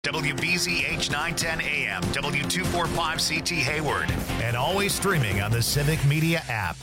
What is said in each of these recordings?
WBZH 910 AM, W245CT Hayward, and always streaming on the Civic Media app.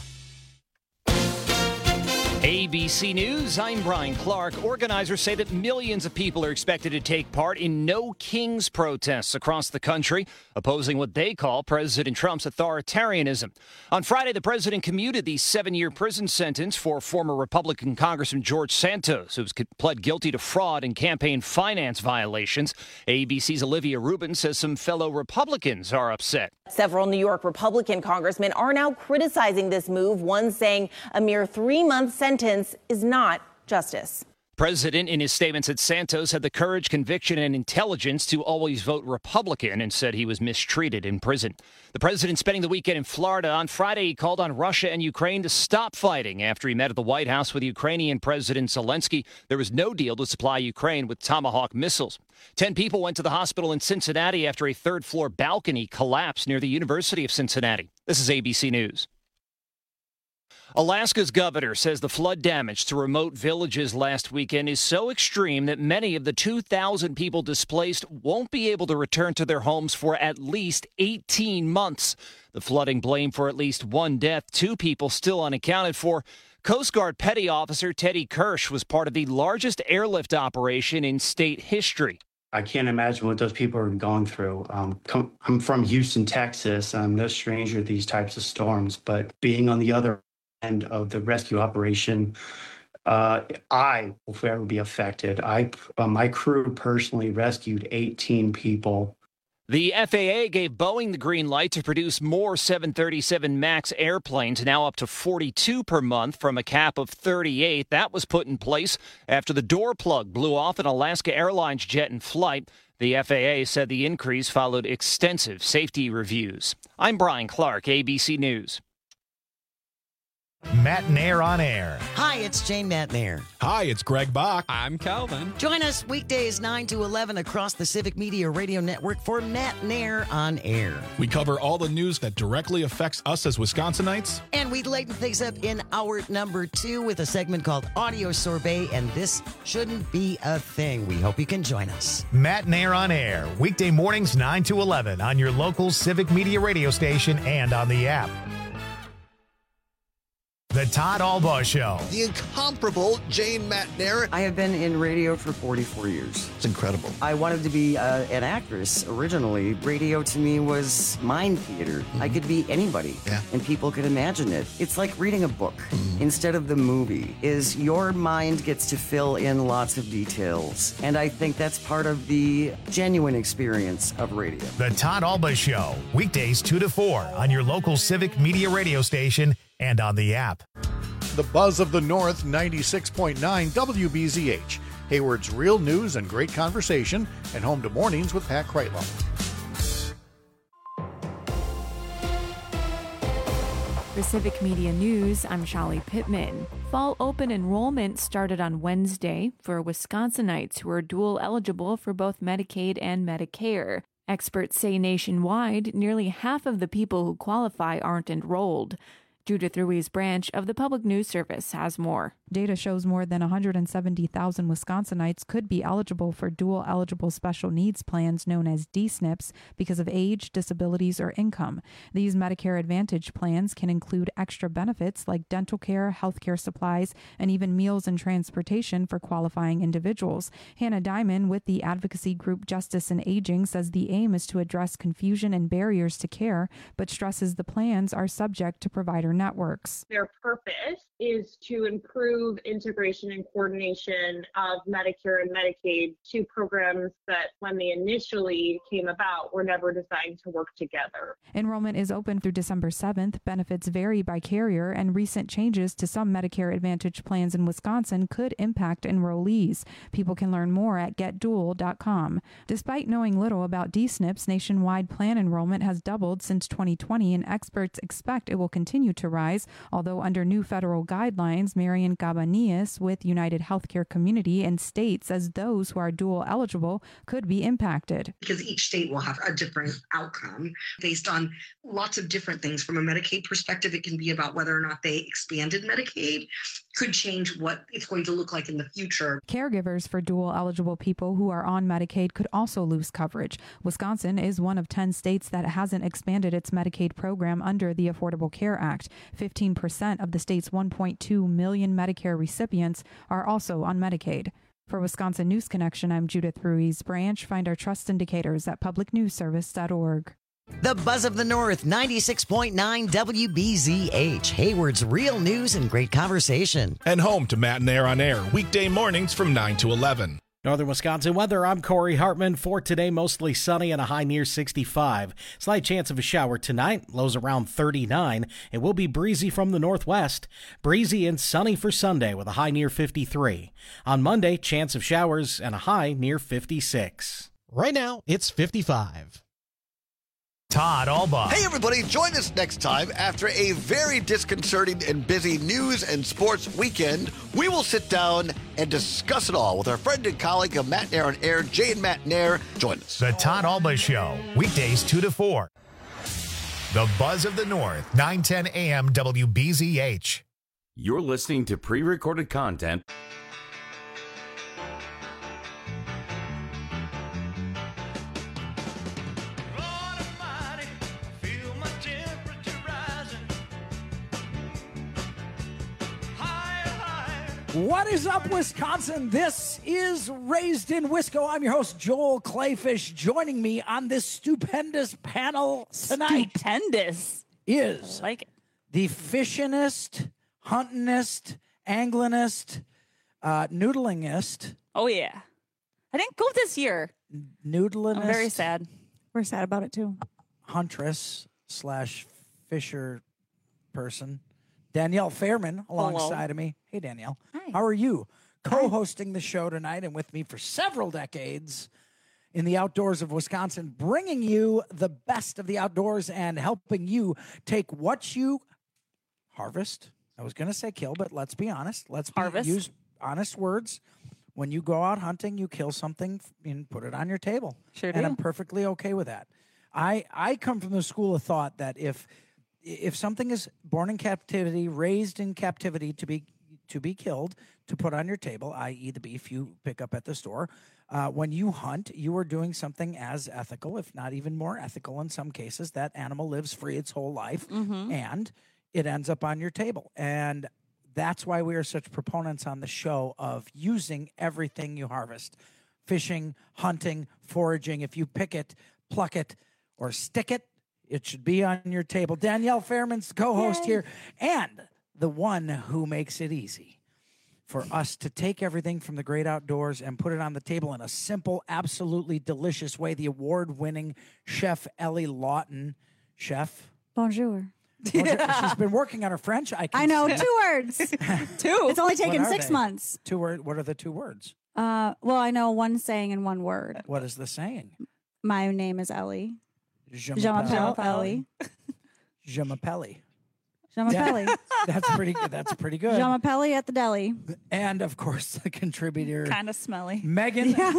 ABC News, I'm Brian Clark. Organizers say that millions of people are expected to take part in No Kings protests across the country, opposing what they call President Trump's authoritarianism. On Friday, the president commuted the 7-year prison sentence for former Republican Congressman George Santos, who's pled guilty to fraud and campaign finance violations. ABC's Olivia Rubin says some fellow Republicans are upset. Several New York Republican congressmen are now criticizing this move, one saying a mere 3-month sentence is not justice. President, in his statement, said Santos had the courage, conviction, and intelligence to always vote Republican and said he was mistreated in prison. The president spending the weekend in Florida. On Friday, he called on Russia and Ukraine to stop fighting after he met at the White House with Ukrainian President Zelensky. There was no deal to supply Ukraine with Tomahawk missiles. 10 people went to the hospital in Cincinnati after a third-floor balcony collapsed near the University of Cincinnati. This is ABC News. Alaska's governor says the flood damage to remote villages last weekend is so extreme that many of the 2,000 people displaced won't be able to return to their homes for at least 18 months. The flooding blamed for at least one death, 2 people still unaccounted for. Coast Guard Petty Officer Teddy Kirsch was part of the largest airlift operation in state history. I can't imagine what those people are going through. I'm from Houston, Texas. I'm no stranger to these types of storms, but being on the other end of the rescue operation, I will forever be affected. My crew personally rescued 18 people. The FAA gave Boeing the green light to produce more 737 MAX airplanes, now up to 42 per month from a cap of 38. That was put in place after the door plug blew off an Alaska Airlines jet in flight. The FAA said the increase followed extensive safety reviews. I'm Brian Clark, ABC News. Matt Nair on air. Hi, it's Jane Matt Nair. Hi, it's Greg Bach. I'm Calvin. Join us weekdays 9 to 11 across the Civic Media Radio Network for Matt Nair on air. We cover all the news that directly affects us as Wisconsinites. And we lighten things up in hour number 2 with a segment called Audio Sorbet, and this shouldn't be a thing. We hope you can join us. Matt Nair on air, weekday mornings 9 to 11 on your local Civic Media radio station and on the app. The Todd Albaugh Show. The incomparable Jane Matt Nair. I have been in radio for 44 years. It's incredible. I wanted to be an actress originally. Radio to me was mind theater. Mm-hmm. I could be anybody, and people could imagine it. It's like reading a book instead of the movie. Your mind gets to fill in lots of details, and I think that's part of the genuine experience of radio. The Todd Albaugh Show, weekdays 2 to 4 on your local Civic Media radio station and on the app. The Buzz of the North, 96.9 WBZH. Hayward's real news and great conversation, and home to mornings with Pat Kreitlow. For Civic Media News, I'm Shali Pittman. Fall open enrollment started on Wednesday for Wisconsinites who are dual eligible for both Medicaid and Medicare. Experts say nationwide, nearly half of the people who qualify aren't enrolled. Judith Ruiz Branch of the Public News Service has more. Data shows more than 170,000 Wisconsinites could be eligible for dual-eligible special needs plans known as DSNPs because of age, disabilities, or income. These Medicare Advantage plans can include extra benefits like dental care, health care supplies, and even meals and transportation for qualifying individuals. Hannah Diamond with the advocacy group Justice in Aging says the aim is to address confusion and barriers to care, but stresses the plans are subject to provider networks. Their purpose is to improve integration and coordination of Medicare and Medicaid, two programs that when they initially came about were never designed to work together. Enrollment is open through December 7th. Benefits vary by carrier, and recent changes to some Medicare Advantage plans in Wisconsin could impact enrollees. People can learn more at getdual.com. Despite knowing little about DSNPs, nationwide plan enrollment has doubled since 2020, and experts expect it will continue to rise, although under new federal guidelines, Marian Cabanillas with United Healthcare Community and State says those who are dual eligible could be impacted. Because each state will have a different outcome based on lots of different things. From a Medicaid perspective, it can be about whether or not they expanded Medicaid. could change what it's going to look like in the future. Caregivers for dual eligible people who are on Medicaid could also lose coverage. Wisconsin is one of 10 states that hasn't expanded its Medicaid program under the Affordable Care Act. 15% of the state's 1.2 million Medicare recipients are also on Medicaid. For Wisconsin News Connection, I'm Judith Ruiz Branch. Find our trust indicators at publicnewsservice.org. The Buzz of the North, 96.9 WBZH, Hayward's real news and great conversation. And home to Matt and Air on Air, weekday mornings from 9 to 11. Northern Wisconsin weather, I'm Corey Hartman. For today, mostly sunny and a high near 65. Slight chance of a shower tonight, lows around 39. It will be breezy from the northwest. Breezy and sunny for Sunday with a high near 53. On Monday, chance of showers and a high near 56. Right now, it's 55. Todd Alba. Hey, everybody, join us next time after a very disconcerting and busy news and sports weekend. We will sit down and discuss it all with our friend and colleague of Matt Nair on Air, Jay and Matt Nair. Join us. The Todd Alba Show, weekdays 2 to 4. The Buzz of the North, 9:10 a.m. WBZH. You're listening to pre-recorded content. What is up, Wisconsin? This is Raised in Wisco. I'm your host, Joel Clayfish. Joining me on this stupendous panel tonight is the fishinest, huntingest, anglinest, noodlingest. Oh, yeah. I didn't go this year. Noodlinest. I'm very sad. We're sad about it, too. Huntress / fisher person. Danielle Fairman alongside of me. Hey, Danielle. Hi. How are you? Co-hosting the show tonight and with me for several decades in the outdoors of Wisconsin, bringing you the best of the outdoors and helping you take what you harvest. I was going to say kill, but let's be honest. Let's use honest words. When you go out hunting, you kill something and put it on your table. Sure do. And I'm perfectly okay with that. I come from the school of thought that if something is born in captivity, raised in captivity to be killed, to put on your table, i.e. the beef you pick up at the store, when you hunt, you are doing something as ethical, if not even more ethical in some cases. That animal lives free its whole life, and it ends up on your table. And that's why we are such proponents on the show of using everything you harvest. Fishing, hunting, foraging. If you pick it, pluck it, or stick it, it should be on your table. Danielle Fairman's the co-host here, and the one who makes it easy for us to take everything from the great outdoors and put it on the table in a simple, absolutely delicious way. The award-winning chef Ellie Lawton. Chef. Bonjour. She's been working on her French. I know, 2 words. 2. It's only taken 6 months. 2 words. What are the 2 words? Well, I know one saying and 1 word. What is the saying? My name is Ellie. Je m'appelle Ellie. Je m'appelle. Je m'appelle. That's pretty good. That's pretty good. Je m'appelle at the deli. And of course, the contributor. Kind of smelly. Megan. Well,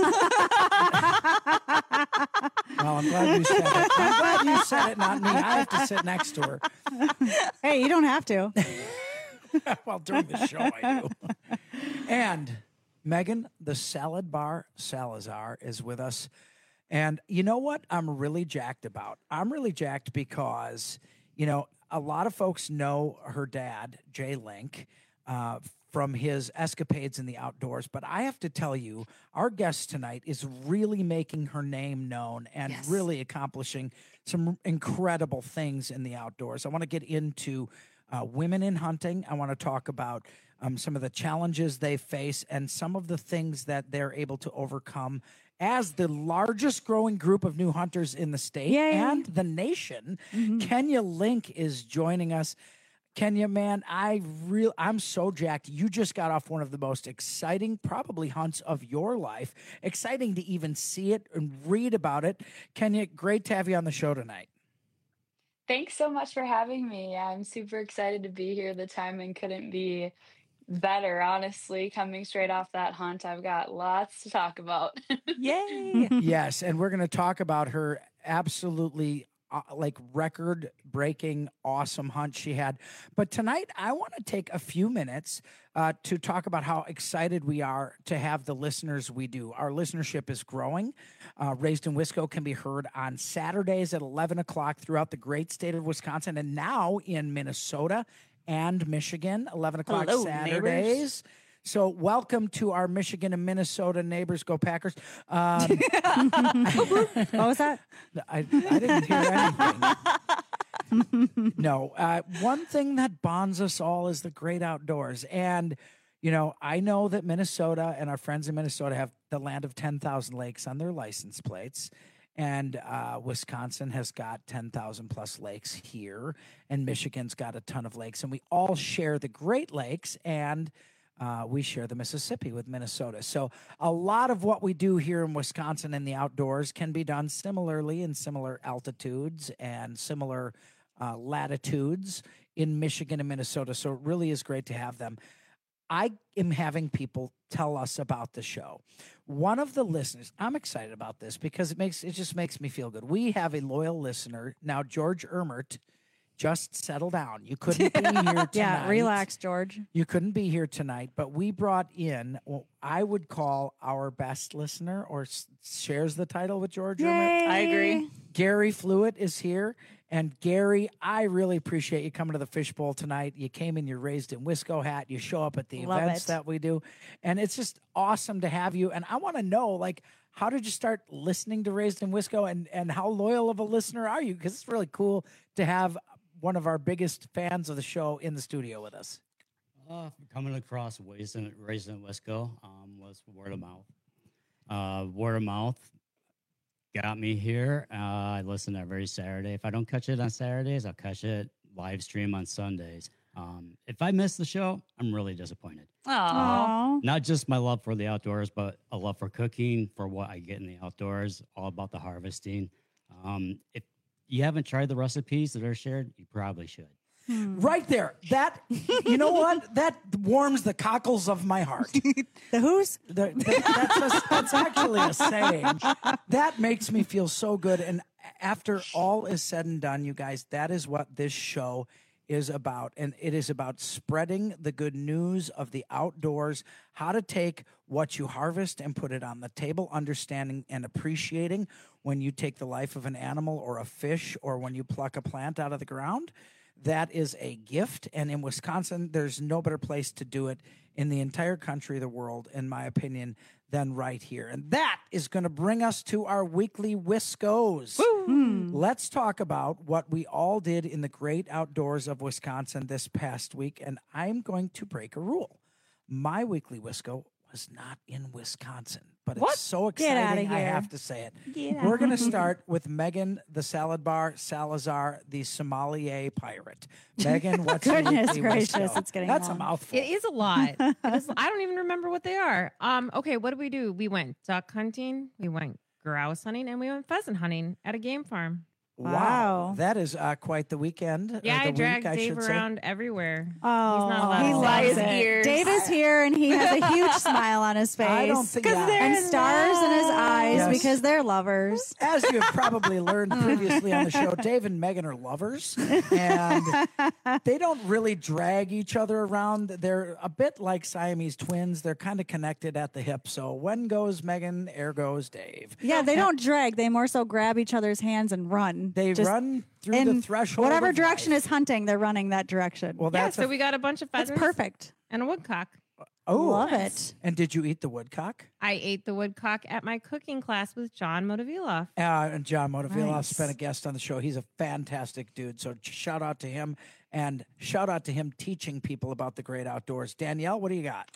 I'm glad you said it. I'm glad you said it, not me. I have to sit next to her. Hey, you don't have to. Well, during the show, I do. And Megan, the salad bar Salazar, is with us. And you know what I'm really jacked about? I'm really jacked because, a lot of folks know her dad, Jay Link, from his escapades in the outdoors. But I have to tell you, our guest tonight is really making her name known and really accomplishing some incredible things in the outdoors. I want to get into women in hunting. I want to talk about some of the challenges they face and some of the things that they're able to overcome as the largest growing group of new hunters in the state and the nation. Kenya Link is joining us. Kenya, man, I'm so jacked. You just got off one of the most exciting, probably hunts of your life. Exciting to even see it and read about it. Kenya, great to have you on the show tonight. Thanks so much for having me. I'm super excited to be here. The timing couldn't be better, honestly. Coming straight off that hunt, I've got lots to talk about. Yay! Yes, and we're going to talk about her absolutely record-breaking, awesome hunt she had. But tonight, I want to take a few minutes to talk about how excited we are to have the listeners we do. Our listenership is growing. Raised in Wisco can be heard on Saturdays at 11 o'clock throughout the great state of Wisconsin, and now in Minnesota and Michigan, 11 o'clock Hello, Saturdays. neighbors. So welcome to our Michigan and Minnesota neighbors. Go Packers. What was that? I didn't hear anything. No. One thing that bonds us all is the great outdoors. And, I know that Minnesota and our friends in Minnesota have the land of 10,000 lakes on their license plates. And Wisconsin has got 10,000 plus lakes here. And Michigan's got a ton of lakes. And we all share the Great Lakes, and we share the Mississippi with Minnesota. So a lot of what we do here in Wisconsin in the outdoors can be done similarly in similar altitudes and similar latitudes in Michigan and Minnesota. So it really is great to have them. I am having people tell us about the show. One of the listeners, I'm excited about this because it just makes me feel good. We have a loyal listener. Now, George Ermert, just settle down. You couldn't be here tonight. Yeah, relax, George. You couldn't be here tonight, but we brought in what I would call our best listener, or shares the title with George Ermert. I agree. Gary Fluitt is here. And Gary, I really appreciate you coming to the Fishbowl tonight. You came in your Raised in Wisco hat. You show up at the events that we do. And it's just awesome to have you. And I want to know, how did you start listening to Raised in Wisco, and how loyal of a listener are you? Because it's really cool to have one of our biggest fans of the show in the studio with us. Coming across Raised in Wisco was word of mouth. Word of mouth got me here. I listen every Saturday. If I don't catch it on Saturdays, I'll catch it live stream on Sundays. If I miss the show, I'm really disappointed. Aww. Not just my love for the outdoors, but a love for cooking, for what I get in the outdoors, all about the harvesting. If you haven't tried the recipes that are shared, you probably should. Right there. That, you know what? That warms the cockles of my heart. The who's? That's actually a saying. That makes me feel so good. And after all is said and done, you guys, that is what this show is about. And it is about spreading the good news of the outdoors, how to take what you harvest and put it on the table, understanding and appreciating when you take the life of an animal or a fish, or when you pluck a plant out of the ground. That is a gift. And in Wisconsin, there's no better place to do it in the entire country, the world, in my opinion, than right here. And that is going to bring us to our weekly Wiscos. Let's talk about what we all did in the great outdoors of Wisconsin this past week. And I'm going to break a rule. My weekly Wisco was not in Wisconsin, but it's so exciting, I have to say it. We're going to start with Megan, the salad bar, Salazar, the sommelier pirate. Megan, what's your weekly gracious, Wisco? it's getting That's long. a mouthful. It is a lot. I don't even remember what they are. Okay, what did we do? We went duck hunting, we went grouse hunting, and we went pheasant hunting at a game farm. Wow. That is quite the weekend. Yeah, I dragged week, Dave around everywhere. Oh, he's not allowed he to loves say it. ears. Dave is here, and he has a huge smile on his face. I don't think and stars in his eyes because they're lovers. As you have probably learned previously on the show, Dave and Megan are lovers, and they don't really drag each other around. They're a bit like Siamese twins. They're kind of connected at the hip. So when goes Megan, there goes Dave. Yeah, they don't drag. They more so grab each other's hands and run. They run through the threshold. Whatever of direction life. is hunting, they're running that direction. Well, Yeah, so we got a bunch of That's pheasants. perfect. And a woodcock. Oh, love it. And did you eat the woodcock? I ate the woodcock at my cooking class with John Motovilov. And John Motovilov Nice. been a guest on the show. He's a fantastic dude. So shout out to him, and shout out to him teaching people about the great outdoors. Danielle, what do you got?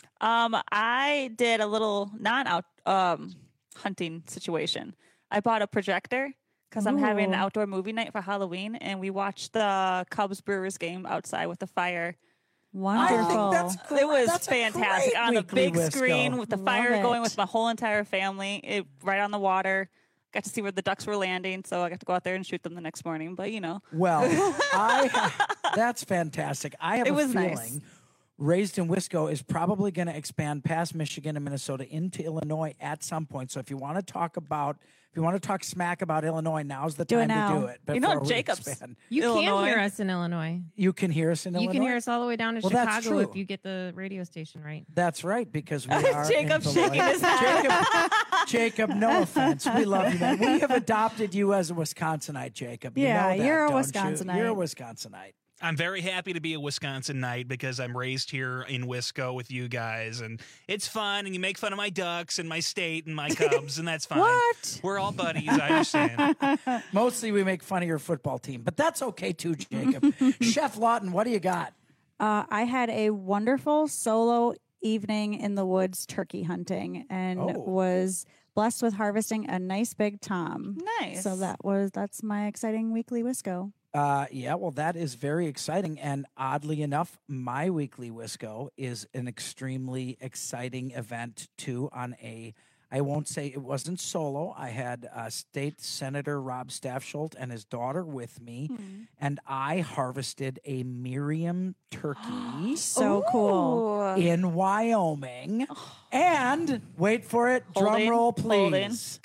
I did a little non-out hunting situation. I bought a projector because I'm having an Ooh. outdoor movie night for Halloween, and we watched the Cubs Brewers game outside with the fire. Wonderful. It was That's a fantastic great on the weekly big Wisco. screen with the Love fire going it. with my whole entire family, right on the water. Got to see where the ducks were landing, so I got to go out there and shoot them the next morning. But Well, that's fantastic. I have It a was feeling nice. Raised in Wisco is probably going to expand past Michigan and Minnesota into Illinois at some point. So if you want to talk smack about Illinois, now's the time to do it. You know, before we Jacob's. expand. You can hear us in Illinois. You can hear us in Illinois? You can hear us all the way down to Well, that's Chicago true. if you get the radio station right. That's right, because we are Jacob's in shaking his head. Jacob, no offense. We love you, man. We have adopted you as a Wisconsinite, Jacob. You Yeah, know that, you're a don't you? Wisconsinite. You're a Wisconsinite. I'm very happy to be a Wisconsinite because I'm raised here in Wisco with you guys, and it's fun, and you make fun of my Ducks and my state and my Cubs, and that's fine. What? We're all buddies, I understand. Mostly we make fun of your football team, but that's okay too, Jacob. Chef Lawton, what do you got? I had a wonderful solo evening in the woods turkey hunting and was blessed with harvesting a nice big tom. Nice. So that's my exciting weekly Wisco. Yeah, well, that is very exciting. And oddly enough, my weekly Wisco is an extremely exciting event too I won't say it wasn't solo. I had State Senator Rob Staffsholt and his daughter with me, and I harvested a Miriam turkey. So cool. In Wyoming. And, wait for it, drum roll, please.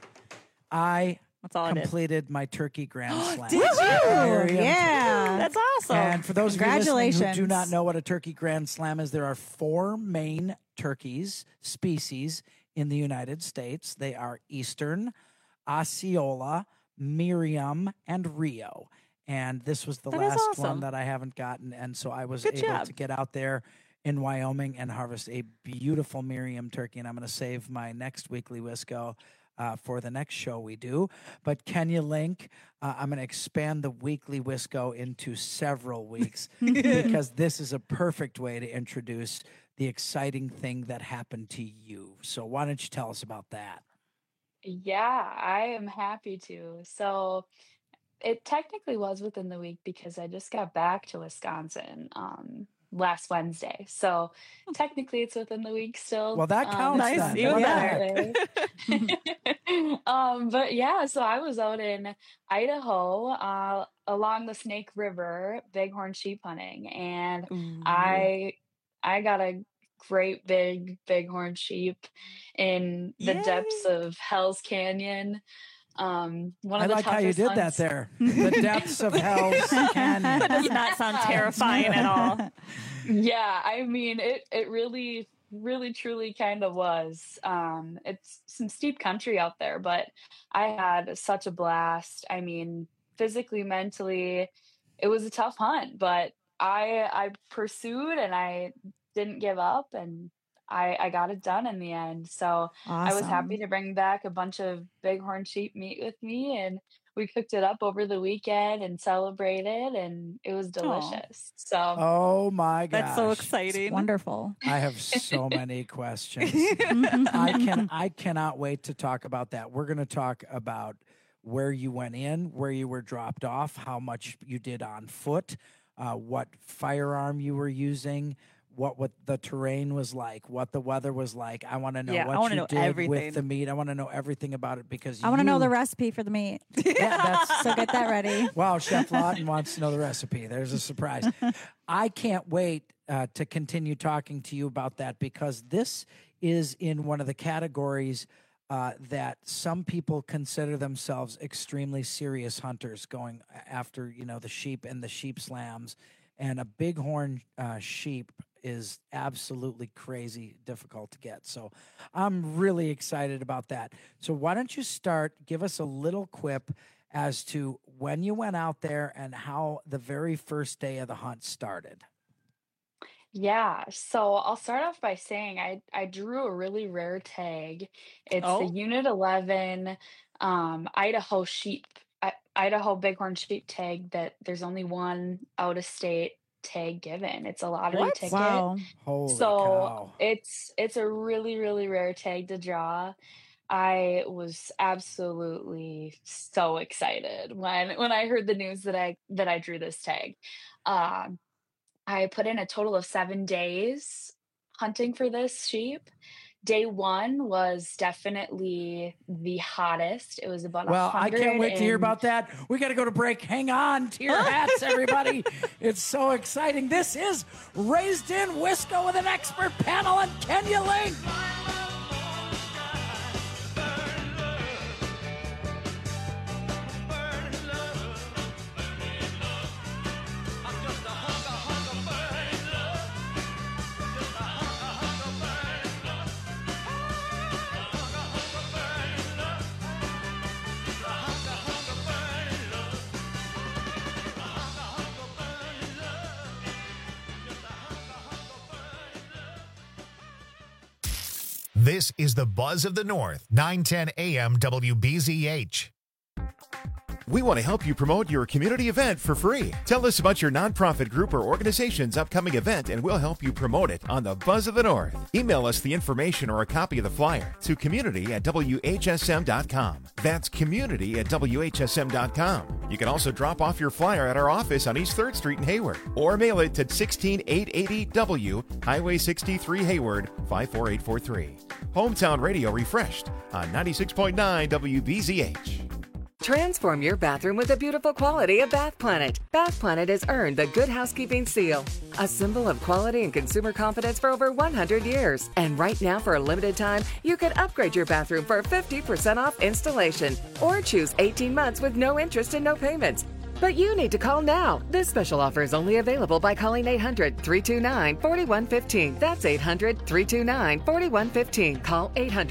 I That's all I did. completed my turkey grand slam. Did you? Miriam. Yeah. That's awesome. And for those of you listening who Congratulations. do not know what a turkey grand slam is, there are 4 main turkeys species in the United States. They are Eastern, Osceola, Miriam, and Rio. And this was the That is last awesome. one that I haven't gotten. And so I was Good able job. to get out there in Wyoming and harvest a beautiful Miriam turkey. And I'm going to save my next weekly Wisco for the next show we do. But Kenya Link, I'm going to expand the weekly Wisco into several weeks because this is a perfect way to introduce the exciting thing that happened to you. So why don't you tell us about that? Yeah, I am happy to. So it technically was within the week because I just got back to Wisconsin last Wednesday. So technically it's within the week still. Well, that counts Nice, then. even Well, But yeah, so I was out in Idaho along the Snake River bighorn sheep hunting, and I got a great big bighorn sheep in the depths of Hell's Canyon. One of I the like how you toughest did that hunts. there. The depths of Hell's Canyon. That does not sound terrifying at all. Yeah, I mean it really truly kind of was. It's some steep country out there, but I had such a blast. I mean, physically, mentally, it was a tough hunt, but I pursued and I didn't give up, and I got it done in the end. So I was happy to bring back a bunch of bighorn sheep meat with me, and we cooked it up over the weekend and celebrated, and it was delicious. So Oh my gosh. That's so exciting. Wonderful. I have so many questions. I cannot wait to talk about that. We're going to talk about where you went in, where you were dropped off, how much you did on foot, what firearm you were using, what the terrain was like, what the weather was like. I want to know Yeah, I what wanna you know did everything. with the meat. I want to know everything about it because I want to know you- the recipe for the meat. Yeah, that's So get that ready. Wow, Chef Lawton wants to know the recipe. There's a surprise. I can't wait to continue talking to you about that because this is in one of the categories that some people consider themselves extremely serious hunters going after, the sheep and the sheep slams. And a bighorn sheep is absolutely crazy difficult to get. So I'm really excited about that. So why don't you give us a little quip as to when you went out there and how the very first day of the hunt started. yeah, so I'll start off by saying I drew a really rare tag. It's the Unit 11 Idaho Idaho bighorn sheep tag that there's only one out of state tag given. It's a lottery ticket. Wow. Holy So cow. it's a really, really rare tag to draw. I was absolutely so excited when I heard the news that I drew this tag. I put in a total of 7 days hunting for this sheep, Day one was definitely the hottest. It was about 100. I can't wait to hear about that. We got to go to break. Hang on to your hats, everybody. It's so exciting. This is Raised in Wisco with an expert panel and Kenya Link. This is the Buzz of the North, 910 AM WBZH. We want to help you promote your community event for free. Tell us about your nonprofit group or organization's upcoming event, and we'll help you promote it on the Buzz of the North. Email us the information or a copy of the flyer to community@WHSM.com. That's community@WHSM.com. You can also drop off your flyer at our office on East 3rd Street in Hayward, or mail it to 16880 W, Highway 63 Hayward, 54843. Hometown Radio refreshed on 96.9 WBZH. Transform your bathroom with the beautiful quality of Bath Planet. Bath Planet has earned the Good Housekeeping Seal, a symbol of quality and consumer confidence for over 100 years. And right now, for a limited time, you can upgrade your bathroom for 50% off installation, or choose 18 months with no interest and no payments. But you need to call now. This special offer is only available by calling 800-329-4115. That's 800-329-4115. Call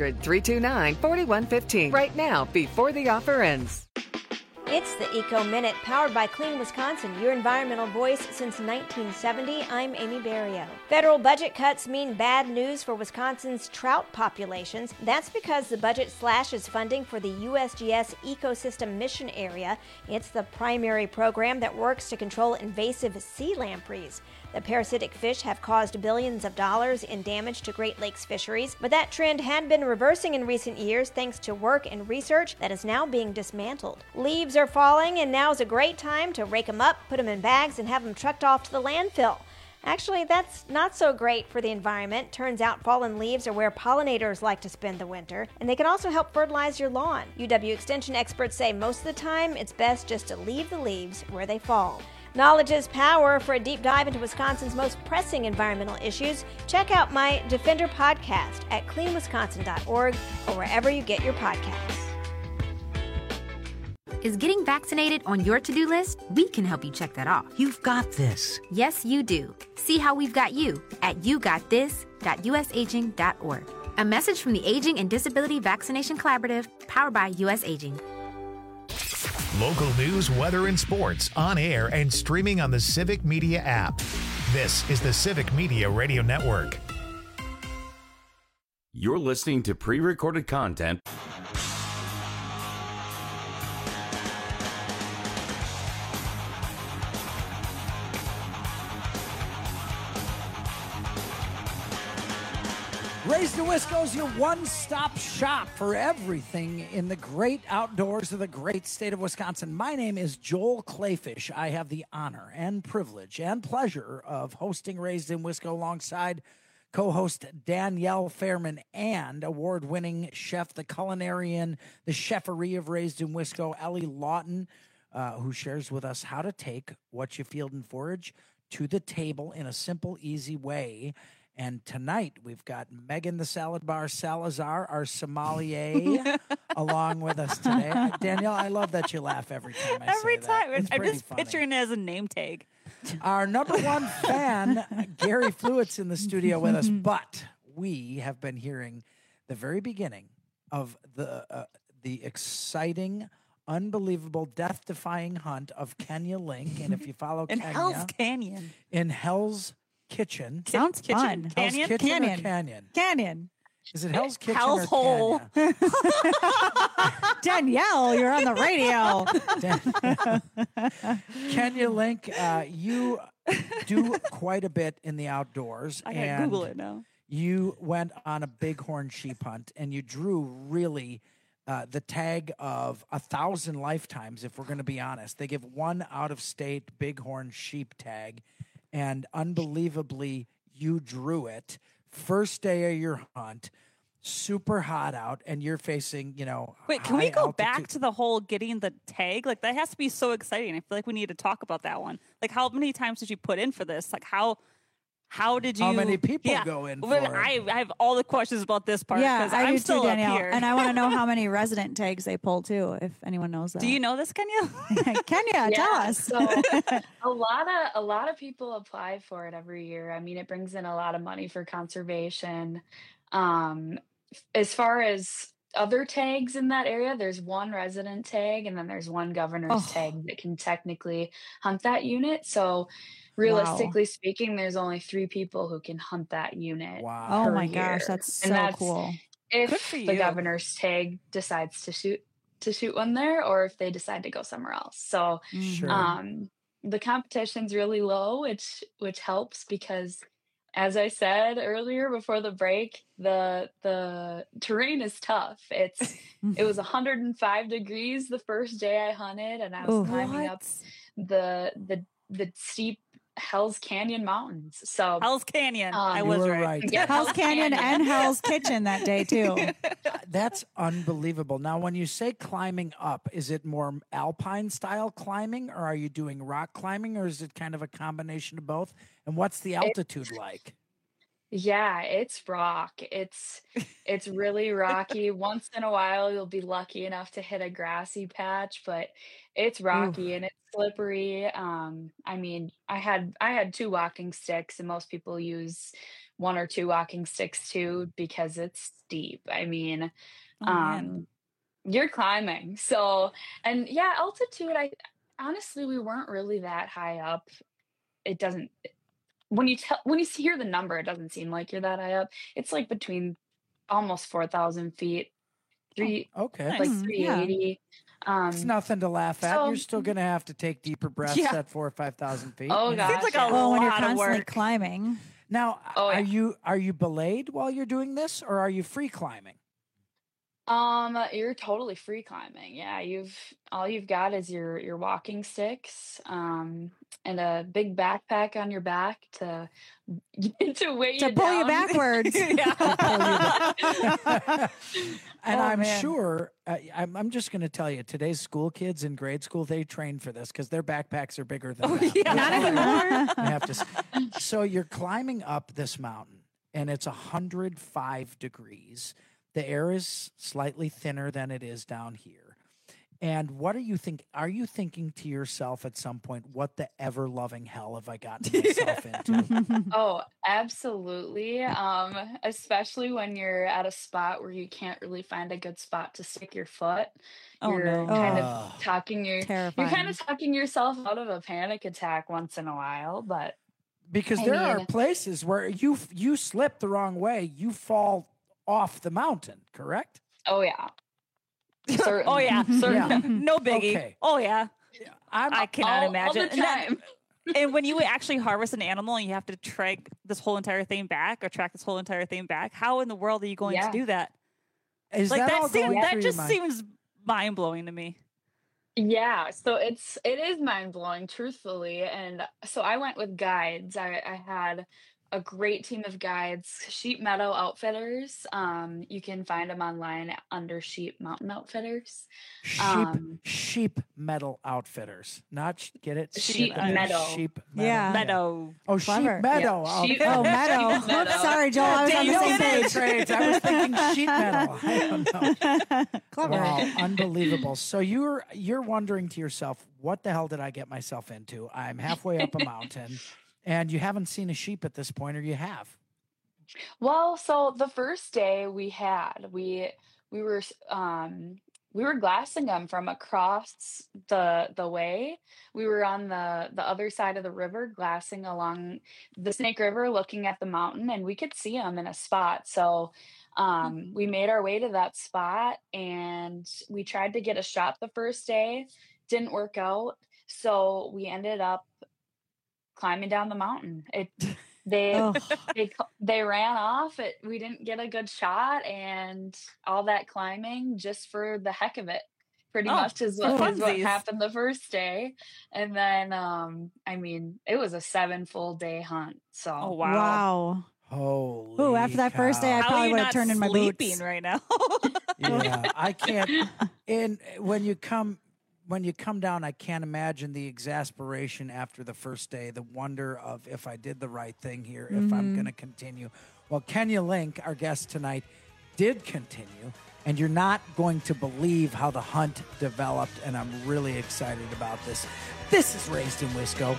800-329-4115 right now before the offer ends. It's the Eco Minute, powered by Clean Wisconsin, your environmental voice since 1970. I'm Amy Barrio. Federal budget cuts mean bad news for Wisconsin's trout populations. That's because the budget slashes funding for the USGS Ecosystem Mission Area. It's the primary program that works to control invasive sea lampreys. The parasitic fish have caused billions of dollars in damage to Great Lakes fisheries, but that trend had been reversing in recent years thanks to work and research that is now being dismantled. Leaves are falling, and now is a great time to rake them up, put them in bags, and have them trucked off to the landfill. Actually, that's not so great for the environment. Turns out fallen leaves are where pollinators like to spend the winter, and they can also help fertilize your lawn. UW Extension experts say most of the time it's best just to leave the leaves where they fall. Knowledge is power. For a deep dive into Wisconsin's most pressing environmental issues, check out my Defender podcast at cleanwisconsin.org or wherever you get your podcasts. Is getting vaccinated on your to-do list? We can help you check that off. You've got this. Yes, you do. See how we've got you at yougotthis.usaging.org. A message from the Aging and Disability Vaccination Collaborative, powered by US Aging. Local news, weather, and sports on air and streaming on the Civic Media app. This is the Civic Media Radio Network. You're listening to pre-recorded content. Raised in Wisco is your one-stop shop for everything in the great outdoors of the great state of Wisconsin. My name is Joel Clayfish. I have the honor and privilege and pleasure of hosting Raised in Wisco alongside co-host Danielle Fairman and award-winning chef, the culinarian, the cheferie of Raised in Wisco, Ellie Lawton, who shares with us how to take what you field and forage to the table in a simple, easy way. And tonight we've got Megan the Salad Bar Salazar, our sommelier, along with us today. Danielle, I love that you laugh every time I Every say time. that. It's I'm pretty just funny. picturing it as a name tag. Our number one fan, Gary Fluitt's in the studio with us, but we have been hearing the very beginning of the exciting, unbelievable, death-defying hunt of Kenya Link. And if you follow In Kenya Hell's Canyon. in Hell's Kitchen. Sounds fun. Hell's Canyon? Kitchen Canyon. or Canyon? Canyon. Is it Hell's Kitchen Hell's or Hole. Canyon? Danielle, you're on the radio. Kenya Link, you do quite a bit in the outdoors. I gotta and Google it now. You went on a bighorn sheep hunt, and you drew really the tag of 1,000 lifetimes, if we're going to be honest. They give one out-of-state bighorn sheep tag, and unbelievably, you drew it. First day of your hunt. super hot out, and you're facing, Wait, can we high go altitude. back to the whole getting the tag? Like that has to be so exciting. I feel like we need to talk about that one. Like how many times did you put in for this? Like how did you? How many people go in for it? I have all the questions about this part. Yeah, because I I'm do still too, up Danielle. here. And I want to know how many resident tags they pull too, if anyone knows that. Do you know this, Kenya? Kenya, tell us. So a lot of people apply for it every year. I mean, it brings in a lot of money for conservation. As far as other tags in that area, there's one resident tag and then there's one governor's tag that can technically hunt that unit. So realistically speaking, there's only 3 people who can hunt that unit. Wow. Oh per my year. gosh, that's And so cool. If Good for the you. governor's tag decides to shoot one there, or if they decide to go somewhere else. So Sure. the competition's really low, which helps because, as I said earlier before the break, the terrain is tough. It was 105 degrees the first day I hunted, and I was climbing up the steep Hell's Canyon mountains. So Hell's Canyon. I You was were right. right. Yeah, Hell's Canyon and Hell's Kitchen that day too. That's unbelievable. Now, when you say climbing up, is it more alpine style climbing, or are you doing rock climbing, or is it kind of a combination of both? And what's the altitude like? Yeah, it's rock. It's really rocky. Once in a while, you'll be lucky enough to hit a grassy patch, but it's rocky and it's slippery. I mean, I had 2 walking sticks, and most people use 1 or 2 walking sticks too because it's steep. I mean, you're climbing. So, and yeah, altitude. Honestly, we weren't really that high up. It doesn't. When you hear the number, it doesn't seem like you're that high up. It's like between almost 4,000 feet, Okay. like 380. It's nothing to laugh at. so- You're still going to have to take deeper breaths Yeah. at 4,000 or 5,000 feet. Oh you know? gosh, Seems like yeah. a Well, when you're lot of constantly work. climbing. Now, Oh, are yeah. you belayed while you're doing this, or are you free climbing? You're totally free climbing. Yeah, all you've got is your walking sticks, and a big backpack on your back to weigh To you pull you down. backwards. And Oh, I'm man. sure, I'm just going to tell you, today's school kids in grade school, they train for this because their backpacks are bigger than them. Not anymore. I have to. So you're climbing up this mountain, and it's 105 degrees. The air is slightly thinner than it is down here. And what are you thinking to yourself at some point, what the ever loving hell have I gotten myself into? Oh, absolutely. Especially when you're at a spot where you can't really find a good spot to stick your foot. Oh, You're no. kind Ugh. of you're kind of talking yourself out of a panic attack once in a while, but Because I there are mean- places where you slip the wrong way, you fall off the mountain, correct? oh yeah. Oh yeah, Yeah. no biggie. Okay. Oh yeah, I cannot all imagine. the time. And when you actually harvest an animal and you have to track this whole entire thing back, how in the world are you going Yeah. to do that? Is Like that all going that through your just mind? seems mind blowing to me. Yeah, so it is mind blowing, truthfully. And so I went with guides. I had a great team of guides, Sheep Meadow Outfitters. You can find them online under Sheep Mountain Outfitters. Sheep metal outfitters, not get it. Sheep Meadow. Sheep metal. Yeah. Meadow. Oh, Clever. sheep meadow. Yeah, sheep- Okay. Oh, Meadow. Sheep Meadow. Sorry, Joel. I was on the same page. Trades. I was thinking sheet metal. I don't know. Clever. Wow, unbelievable. So you're wondering to yourself, what the hell did I get myself into? I'm halfway up a mountain, and you haven't seen a sheep at this point, or you have? Well, so the first day we were glassing them from across the way. We were on the other side of the river, glassing along the Snake River, looking at the mountain, and we could see them in a spot. So we made our way to that spot, and we tried to get a shot the first day. Didn't work out, so we ended up climbing down the mountain. They ran off. We didn't get a good shot, and all that climbing just for the heck of it. Pretty much is what happened the first day, and then I mean, it was a 7 full day hunt. So wow. Holy Ooh, after that first day, I How are probably you would have not turned in my sleeping boots. right now? Yeah, I can't. And when you come down, I can't imagine the exasperation after the first day, the wonder of if I did the right thing here, if I'm going to continue. Well, Kenya Link, our guest tonight, did continue, and you're not going to believe how the hunt developed, and I'm really excited about this. This is Raised in Wisco.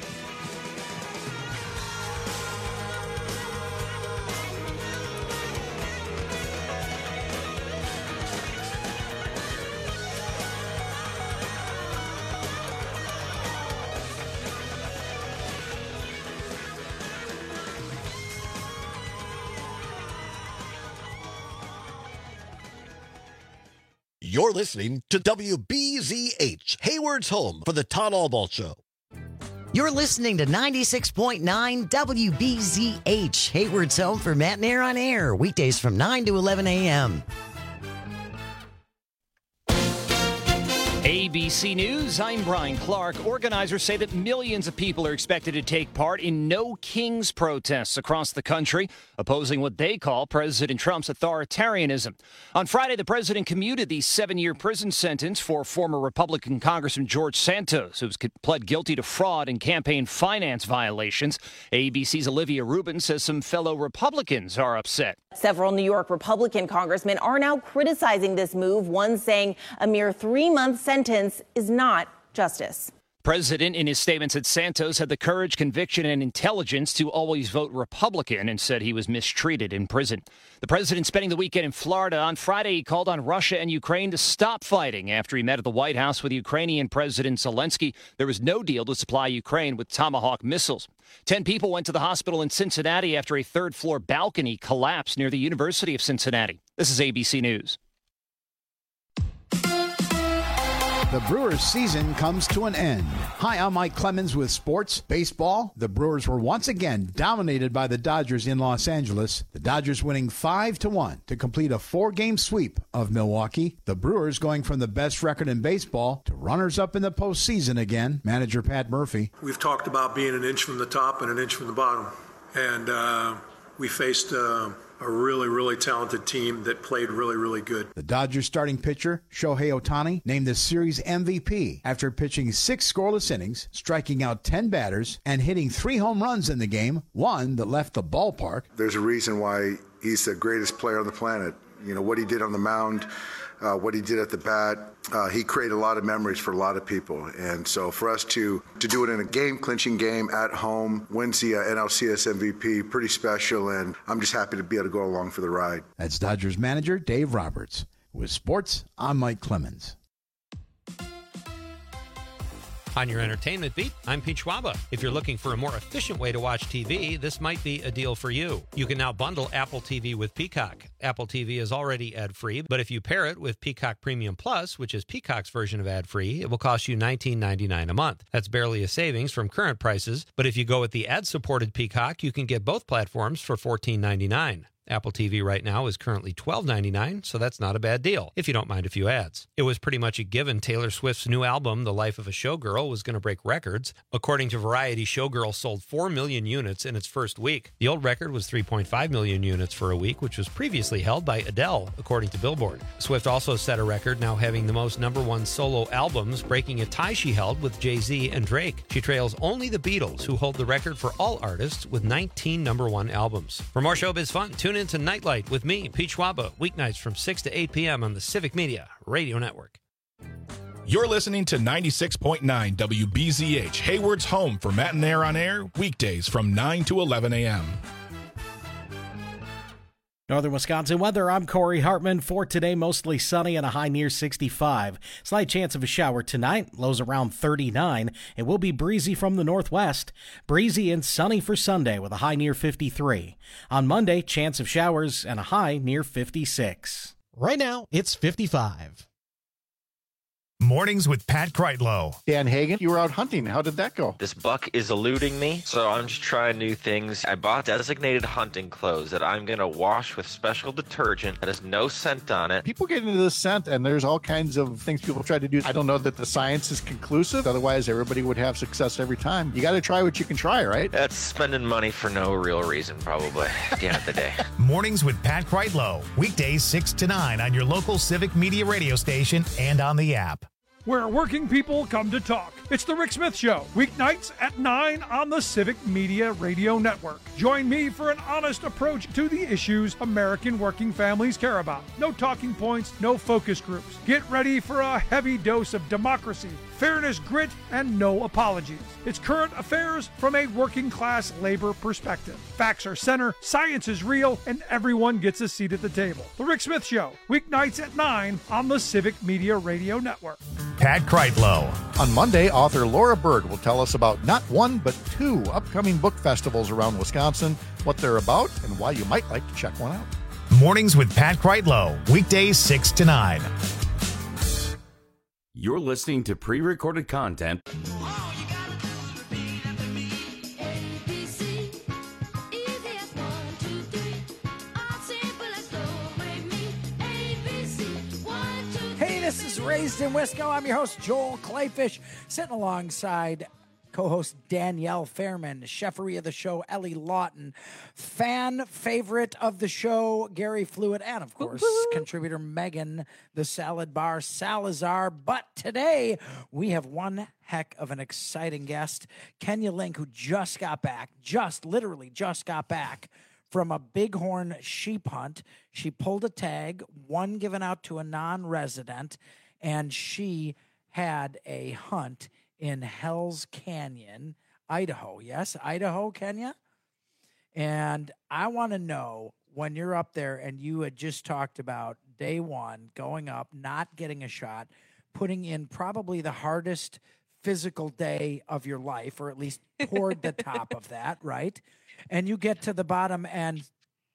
You're listening to WBZH, Hayward's home for the Todd Albaugh Show. You're listening to 96.9 WBZH, Hayward's home for Matt and Air on Air, weekdays from 9 to 11 a.m. ABC News, I'm Brian Clark. Organizers say that millions of people are expected to take part in No Kings protests across the country, opposing what they call President Trump's authoritarianism. On Friday, the president commuted the 7-year prison sentence for former Republican Congressman George Santos, who's pled guilty to fraud and campaign finance violations. ABC's Olivia Rubin says some fellow Republicans are upset. Several New York Republican congressmen are now criticizing this move, one saying a mere 3-month sentence is not justice. President, in his statement, said Santos had the courage, conviction, and intelligence to always vote Republican and said he was mistreated in prison. The president spending the weekend in Florida. On Friday, he called on Russia and Ukraine to stop fighting after he met at the White House with Ukrainian President Zelensky. There was no deal to supply Ukraine with Tomahawk missiles. 10 people went to the hospital in Cincinnati after a third-floor balcony collapsed near the University of Cincinnati. This is ABC News. The Brewers season comes to an end. Hi, I'm Mike Clemens with Sports Baseball. The Brewers were once again dominated by the Dodgers in Los Angeles. The Dodgers winning 5-1 to complete a 4-game sweep of Milwaukee. The Brewers going from the best record in baseball to runners-up in the postseason again. Manager Pat Murphy. We've talked about being an inch from the top and an inch from the bottom. And we faced a really, really talented team that played really, really good. The Dodgers starting pitcher, Shohei Ohtani, named the series MVP after pitching 6 scoreless innings, striking out 10 batters, and hitting 3 home runs in the game, one that left the ballpark. There's a reason why he's the greatest player on the planet. You know, what he did on the mound, what he did at the bat, he created a lot of memories for a lot of people. And so for us to do it in a game-clinching game at home, wins the NLCS MVP, pretty special, and I'm just happy to be able to go along for the ride. That's Dodgers manager Dave Roberts. With sports, I'm Mike Clemens. On your entertainment beat, I'm Pete Schwaba. If you're looking for a more efficient way to watch TV, this might be a deal for you. You can now bundle Apple TV with Peacock. Apple TV is already ad-free, but if you pair it with Peacock Premium Plus, which is Peacock's version of ad-free, it will cost you $19.99 a month. That's barely a savings from current prices, but if you go with the ad-supported Peacock, you can get both platforms for $14.99. Apple TV right now is currently $12.99, so that's not a bad deal, if you don't mind a few ads. It was pretty much a given Taylor Swift's new album, The Life of a Showgirl, was going to break records. According to Variety, Showgirl sold 4 million units in its first week. The old record was 3.5 million units for a week, which was previously held by Adele, according to Billboard. Swift also set a record, now having the most #1 solo albums, breaking a tie she held with Jay-Z and Drake. She trails only the Beatles, who hold the record for all artists with 19 #1 albums. For more showbiz fun, tune in to Nightlight with me, Pete Schwaba, weeknights from 6 to 8 p.m. on the Civic Media Radio Network. You're listening to 96.9 WBZH, Hayward's home for Matt and Air on Air, weekdays from 9 to 11 a.m. Northern Wisconsin weather, I'm Corey Hartman. For today, mostly sunny and a high near 65. Slight chance of a shower tonight, lows around 39. It will be breezy from the northwest. Breezy and sunny for Sunday with a high near 53. On Monday, chance of showers and a high near 56. Right now, it's 55. Mornings with Pat Kreitlow. Dan Hagan, you were out hunting. How did that go? This buck is eluding me, so I'm just trying new things. I bought designated hunting clothes that I'm going to wash with special detergent that has no scent on it. People get into this scent, and there's all kinds of things people try to do. I don't know that the science is conclusive. Otherwise, everybody would have success every time. You got to try what you can try, right? That's spending money for no real reason, probably, at the end of the day. Mornings with Pat Kreitlow. Weekdays 6 to 9 on your local Civic Media radio station and on the app. Where working people come to talk. It's the Rick Smith Show, weeknights at 9 on the Civic Media Radio Network. Join me for an honest approach to the issues American working families care about. No talking points, no focus groups. Get ready for a heavy dose of democracy, fairness, grit, and no apologies. It's current affairs from a working class labor perspective. Facts are center, science is real, and everyone gets a seat at the table. The Rick Smith Show, weeknights at 9 on the Civic Media Radio Network. Pat Kreitlow. On Monday, author Laura Berg will tell us about not one, but 2 upcoming book festivals around Wisconsin, what they're about, and why you might like to check one out. Mornings with Pat Kreitlow, weekdays 6 to 9. You're listening to pre-recorded content. This is Raised in Wisco. I'm your host, Joel Clayfish, sitting alongside co-host Danielle Fairman, cheferie of the show, Ellie Lawton, fan favorite of the show, Gary Fluid, and, of course, contributor Megan, the Salad Bar Salazar. But today, we have one heck of an exciting guest, Kenya Link, who just got back, literally just got back from a bighorn sheep hunt. She pulled a tag, one given out to a non-resident, and she had a hunt in Hell's Canyon, Idaho. Yes, Idaho, Kenya? And I want to know, when you're up there and you had just talked about day one, going up, not getting a shot, putting in probably the hardest physical day of your life, or at least toward the top of that, right? And you get to the bottom and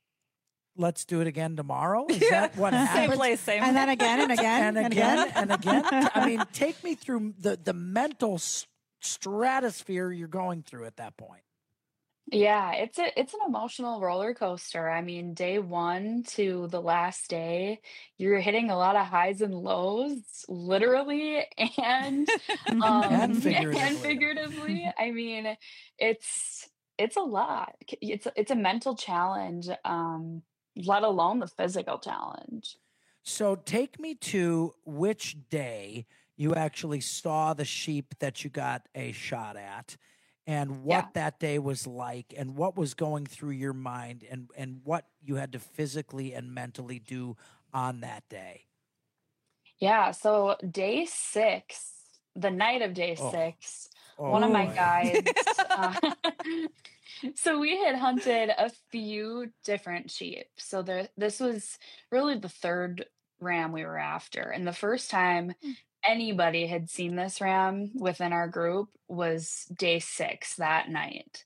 let's do it again tomorrow? Is that what happens? Same place, same. And then again and again and again and again. I mean, take me through the mental stratosphere you're going through at that point. Yeah, it's an emotional roller coaster. I mean, day one to the last day, you're hitting a lot of highs and lows, literally and And figuratively. and figuratively. I mean, it's a lot. It's a mental challenge, let alone the physical challenge. So take me to which day you actually saw the sheep that you got a shot at, and what that day was like, and what was going through your mind, and what you had to physically and mentally do on that day. Yeah, so day 6, the night of day 6, one of my guides. So we had hunted a few different sheep. So this was really the third ram we were after. And the first time anybody had seen this ram within our group was day 6 that night.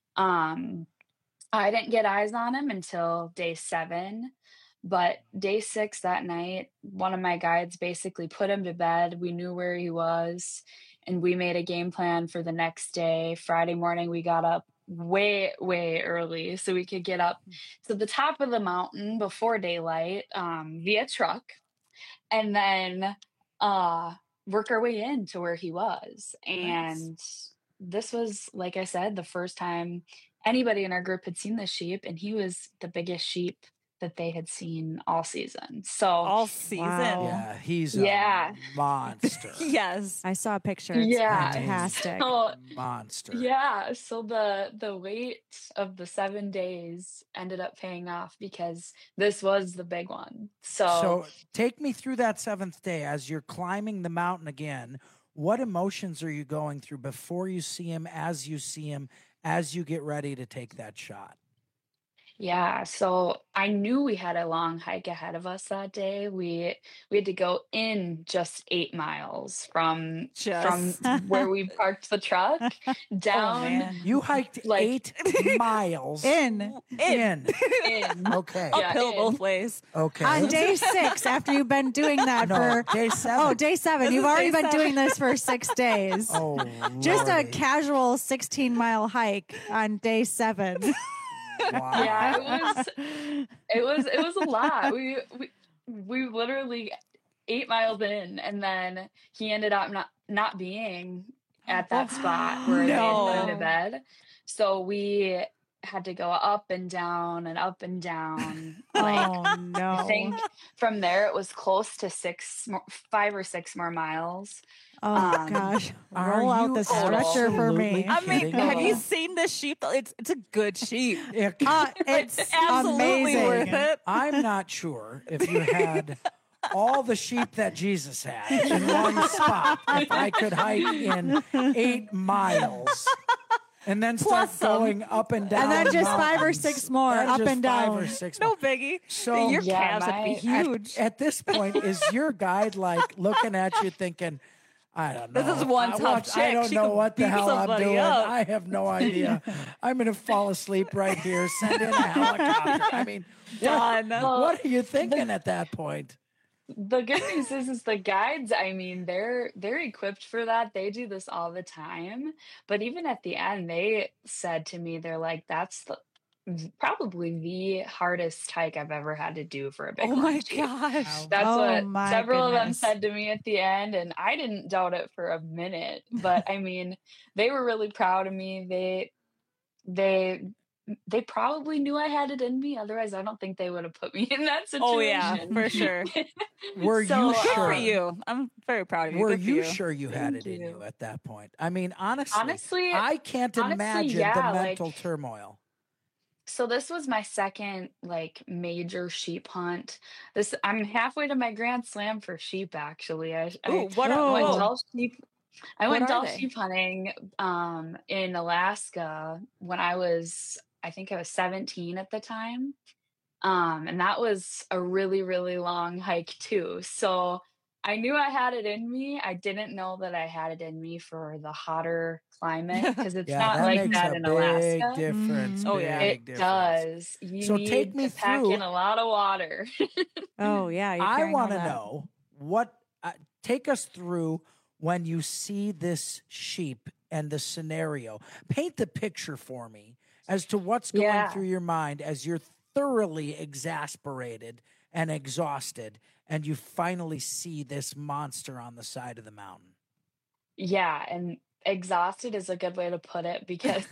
I didn't get eyes on him until day 7. But day 6 that night, one of my guides basically put him to bed. We knew where he was, and we made a game plan for the next day. Friday morning, we got up way early so we could get up to the top of the mountain before daylight via truck, and then work our way in to where he was. And this was, like I said, the first time anybody in our group had seen this sheep, and he was the biggest sheep that they had seen all season. So all season. Wow. Yeah, he's a monster. Yes. I saw a picture. It's fantastic. So, monster. Yeah. So the wait of the 7 days ended up paying off because this was the big one. So take me through that 7th day as you're climbing the mountain again. What emotions are you going through before you see him, as you see him, as you get ready to take that shot? Yeah, so I knew we had a long hike ahead of us that day. We had to go in just 8 miles from Just. where we parked the truck Oh, down man. You hiked like 8 miles In. in. in. Okay. Yeah, Uphill in. both ways. Okay. On day 6, after you've been doing that No, for day 7. Oh, day 7. This You've is already day been 7. doing this for 6 days. Oh, Just a Lordy. casual 16-mile hike on day 7. Wow. Yeah, it was a lot. We literally 8 miles in, and then he ended up not being at that spot where they had put him to No. bed. So we had to go up and down and up and down. Like Oh, no. I think from there it was close to 5 or 6 more miles. Oh, gosh. Are Roll out you the stretcher for me. absolutely I mean, kidding have me? you seen this sheep? Though? It's a good sheep. It's absolutely amazing. worth it. I'm not sure if you had all the sheep that Jesus had in one spot, if I could hike in 8 miles and then start Plus some. going up and down. And then just 5 or mountains. 6 more Then up just and 5 down. or 6 No more. biggie. So your Yeah, calves would be my- huge. At this point, is your guide like looking at you thinking, I don't know. This is one tough I chick. don't She know could what the beat hell I'm somebody doing. up. I have no idea. I'm going to fall asleep right here. Send in a helicopter. I mean, Done. what are you thinking at that point? The good news is the guides, I mean, they're equipped for that. They do this all the time. But even at the end, they said to me, they're like, that's probably the hardest hike I've ever had to do for a big Oh my lunch. gosh. That's Oh what my several of them goodness. said to me at the end, and I didn't doubt it for a minute. But I mean, they were really proud of me. They probably knew I had it in me. Otherwise, I don't think they would have put me in that situation. Oh yeah, for sure. Were So, you Good sure? for you. I'm very proud of you. Were Good for you you sure you had it Thank in you. you at that point? I mean, honestly, Honestly, I can't imagine the yeah, like- mental turmoil. So this was my second like major sheep hunt. I'm halfway to my Grand Slam for sheep actually. I Ooh, what went whoa. Dall sheep. I What went are Dall they? sheep hunting in Alaska when I think I was 17 at the time. And that was a really, really long hike too. So I knew I had it in me. I didn't know that I had it in me for the hotter climate because it's Yeah, not that like makes that a in big Alaska. difference. Oh, yeah. big It difference. does. You So need take me to pack through- in a lot of water. Oh, yeah. You're I carrying all want to that. know what. Take us through when you see this sheep and the scenario. Paint the picture for me as to what's going Yeah. through your mind as you're thoroughly exasperated and exhausted, and you finally see this monster on the side of the mountain. Yeah, and exhausted is a good way to put it because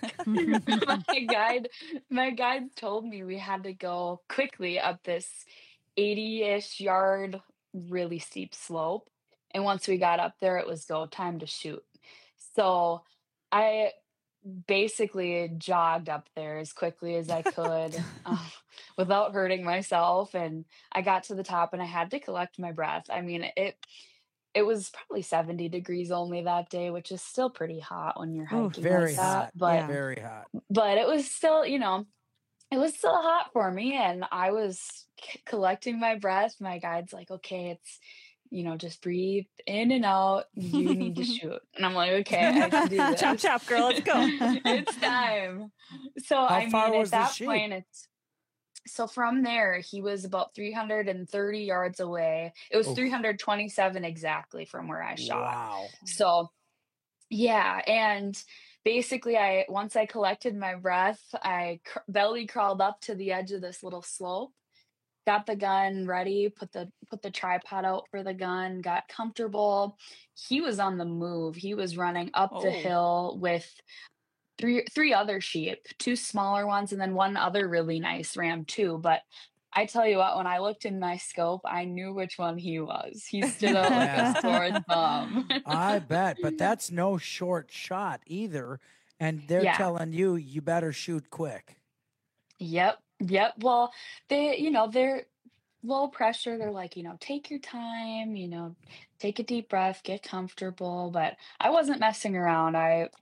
my guide told me we had to go quickly up this 80-ish yard really steep slope. And once we got up there, it was go time to shoot. So I basically jogged up there as quickly as I could without hurting myself. And I got to the top and I had to collect my breath. I mean, it was probably 70 degrees only that day, which is still pretty hot when you're hiking Very like that. hot. But Very hot. but it was still, it was still hot for me, and I was collecting my breath. My guide's like, okay, it's, just breathe in and out. You need to shoot. And I'm like, okay, I can do this. Chop, chop, girl, let's go. It's time. So How far was at the that sheep? point, so from there, he was about 330 yards away. It was Oof. 327 exactly from where I shot. Wow. So, yeah, and basically, once I collected my breath, I belly crawled up to the edge of this little slope, got the gun ready, put the tripod out for the gun, got comfortable. He was on the move. He was running up the Oh. hill with three other sheep, two smaller ones, and then one other really nice ram too. But I tell you what, when I looked in my scope, I knew which one he was. He stood out like Yeah. a sore thumb. I bet, but that's no short shot either. And they're Yeah. telling you better shoot quick. Yep. Well, they're low pressure. They're like, take your time, take a deep breath, get comfortable. But I wasn't messing around.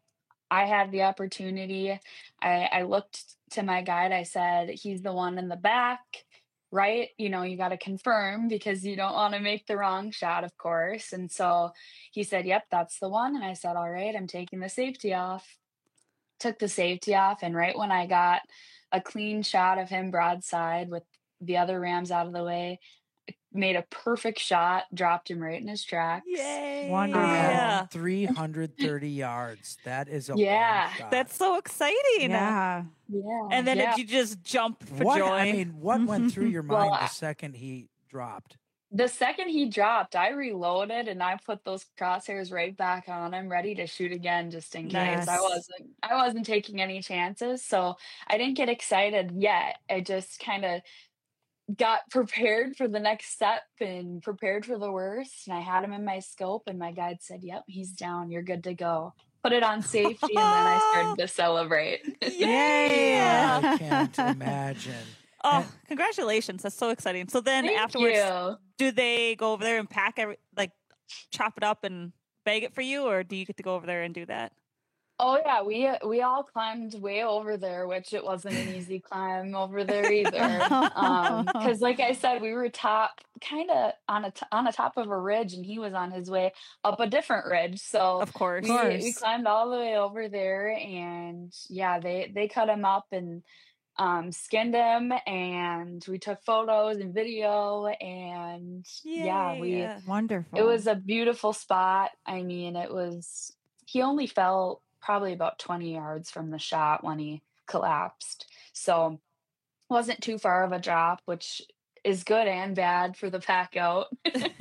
I had the opportunity. I looked to my guide. I said, he's the one in the back, right? You know, you got to confirm because you don't want to make the wrong shot, of course. And so he said, yep, that's the one. And I said, all right, I'm taking the safety off. Took the safety off. And right when I got a clean shot of him broadside with the other rams out of the way, made a perfect shot, dropped him right in his tracks. Yay. Wonderful. 330 yards. That is a long shot. That's so exciting. Yeah. And then did you just jump for joy? I mean, what went through your mind Well, the second he dropped? The second he dropped, I reloaded and I put those crosshairs right back on him, ready to shoot again just in case. Nice. I wasn't taking any chances, so I didn't get excited yet. I just kind of got prepared for the next step and prepared for the worst. And I had him in my scope, and my guide said, "Yep, he's down. You're good to go." Put it on safety, and then I started to celebrate. Yay! I can't imagine. Oh, congratulations. That's so exciting. So then Thank afterwards, you. do they go over there and chop it up and bag it for you, or do you get to go over there and do that? Oh yeah, we all climbed way over there, which it wasn't an easy climb over there either. Because like I said, we were kind of on the top of a ridge, and he was on his way up a different ridge. So of course, we climbed all the way over there, and yeah, they cut him up and skinned him, and we took photos and video, and wonderful. It was a beautiful spot. I mean, he only fell probably about 20 yards from the shot when he collapsed. So wasn't too far of a drop, which is good and bad for the pack out.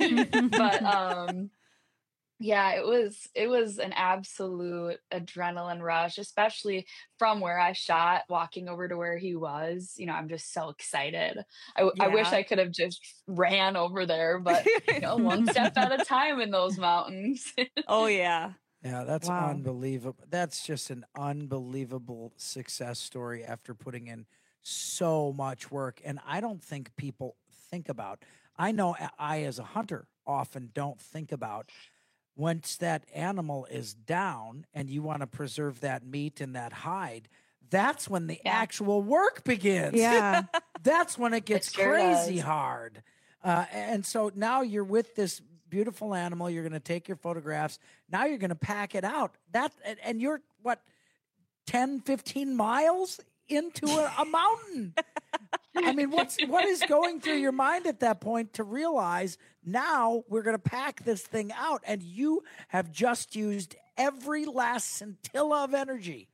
But yeah, it was an absolute adrenaline rush, especially from where I shot, walking over to where he was. You know, I'm just so excited. I wish I could have just ran over there, but one step at a time in those mountains. Oh yeah. Yeah, that's unbelievable. That's just an unbelievable success story after putting in so much work. And I don't think people think about, I know I as a hunter often don't think about, once that animal is down and you want to preserve that meat and that hide, that's when the actual work begins. Yeah. That's when it gets sure crazy does. hard. And so now you're with this beautiful animal. You're going to take your photographs. Now you're going to pack it out. And you're, 10, 15 miles into a mountain. I mean, what is going through your mind at that point to realize now we're going to pack this thing out, and you have just used every last scintilla of energy.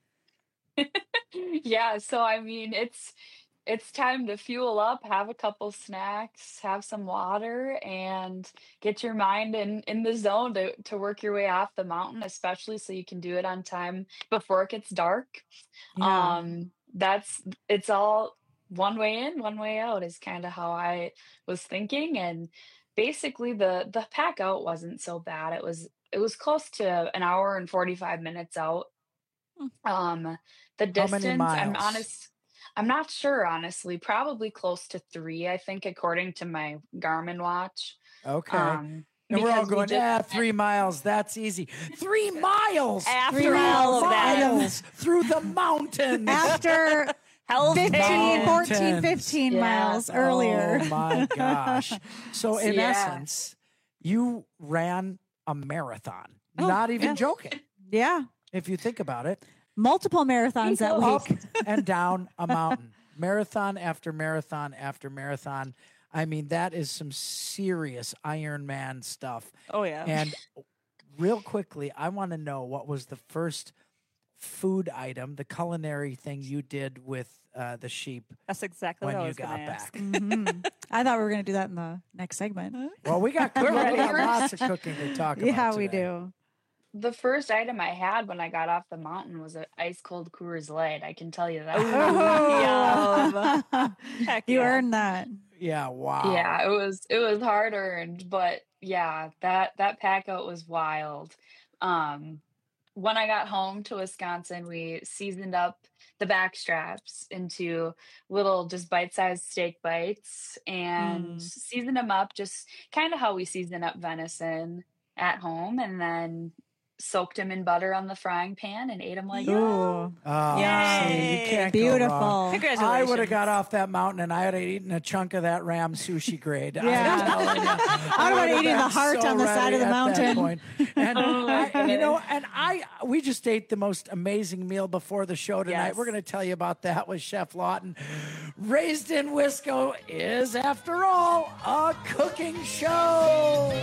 Yeah, so I mean, it's time to fuel up, have a couple snacks, have some water, and get your mind in the zone to work your way off the mountain, especially so you can do it on time before it gets dark. Yeah. It's all one way in, one way out is kind of how I was thinking. And basically the pack out wasn't so bad. It was close to an hour and 45 minutes out. The distance, many miles? I'm not sure, honestly. Probably close to 3, I think, according to my Garmin watch. Okay. And we're all going, 3 miles, that's easy. 3 miles! After all of that. Miles through the mountains! After 15 Yeah. miles earlier. Oh, my gosh. So, in essence, you ran a marathon. Not even joking. Yeah. If you think about it. Multiple marathons that Up week. and down a mountain. Marathon after marathon after marathon. I mean, that is some serious Ironman stuff. Oh, yeah. And real quickly, I want to know what was the first food item, the culinary thing you did with the sheep. That's exactly when what I you was got gonna back. Mhm. I thought we were going to do that in the next segment. Well, we got ready. lots of cooking to talk about. Yeah, we today. do. The first item I had when I got off the mountain was an ice cold Coors Light. I can tell you that. Heck You yeah. earned that. Yeah, wow. Yeah, it was hard earned, but yeah, that pack out was wild. When I got home to Wisconsin, we seasoned up the back straps into little just bite-sized steak bites and seasoned them up just kind of how we season up venison at home, and then soaked them in butter on the frying pan and ate them like that. Oh, see, you can't Beautiful. go wrong. Congratulations. I would have got off that mountain and I would have eaten a chunk of that ram sushi grade. Yeah. I would have eaten the heart on the side of the mountain. And we just ate the most amazing meal before the show tonight. Yes. We're going to tell you about that with Chef Lawton. Raised in Wisco is, after all, a cooking show.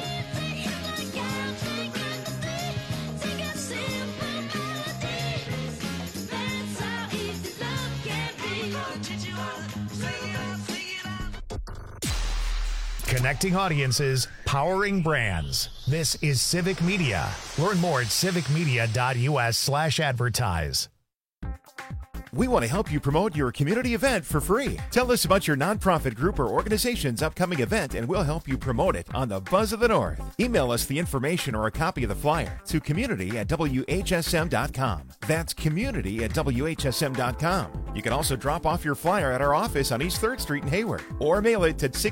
Connecting audiences, powering brands. This is Civic Media. Learn more at civicmedia.us/advertise. We want to help you promote your community event for free. Tell us about your nonprofit group or organization's upcoming event and we'll help you promote it on the Buzz of the North. Email us the information or a copy of the flyer to community@whsm.com. That's community@whsm.com. You can also drop off your flyer at our office on East 3rd Street in Hayward or mail it to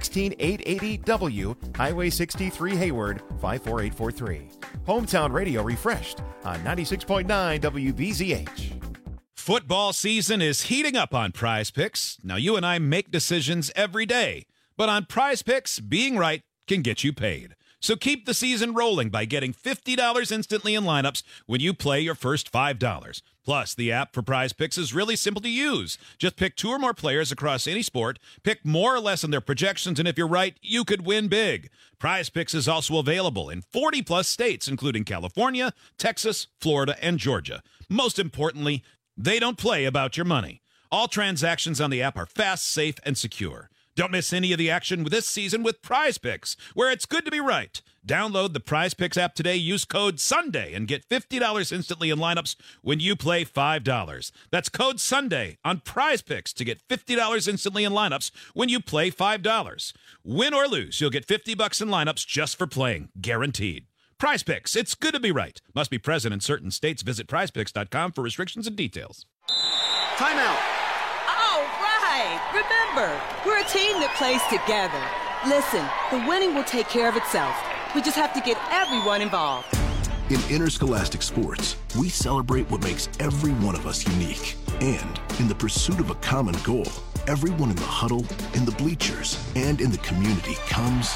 16880W, Highway 63 Hayward, 54843. Hometown Radio refreshed on 96.9 WBZH. Football season is heating up on Prize Picks. Now, you and I make decisions every day, but on Prize Picks, being right can get you paid. So keep the season rolling by getting $50 instantly in lineups when you play your first $5. Plus, the app for Prize Picks is really simple to use. Just pick 2 or more players across any sport, pick more or less on their projections, and if you're right, you could win big. Prize Picks is also available in 40-plus states, including California, Texas, Florida, and Georgia. Most importantly, they don't play about your money. All transactions on the app are fast, safe, and secure. Don't miss any of the action this season with Prize Picks, where it's good to be right. Download the Prize Picks app today, use code SUNDAY, and get $50 instantly in lineups when you play $5. That's code SUNDAY on Prize Picks to get $50 instantly in lineups when you play $5. Win or lose, you'll get $50 in lineups just for playing, guaranteed. Prize Picks, it's good to be right. Must be present in certain states. Visit prizepicks.com for restrictions and details. Timeout. All right. Remember, we're a team that plays together. Listen, the winning will take care of itself. We just have to get everyone involved. In interscholastic sports, we celebrate what makes every one of us unique. And in the pursuit of a common goal, everyone in the huddle, in the bleachers, and in the community comes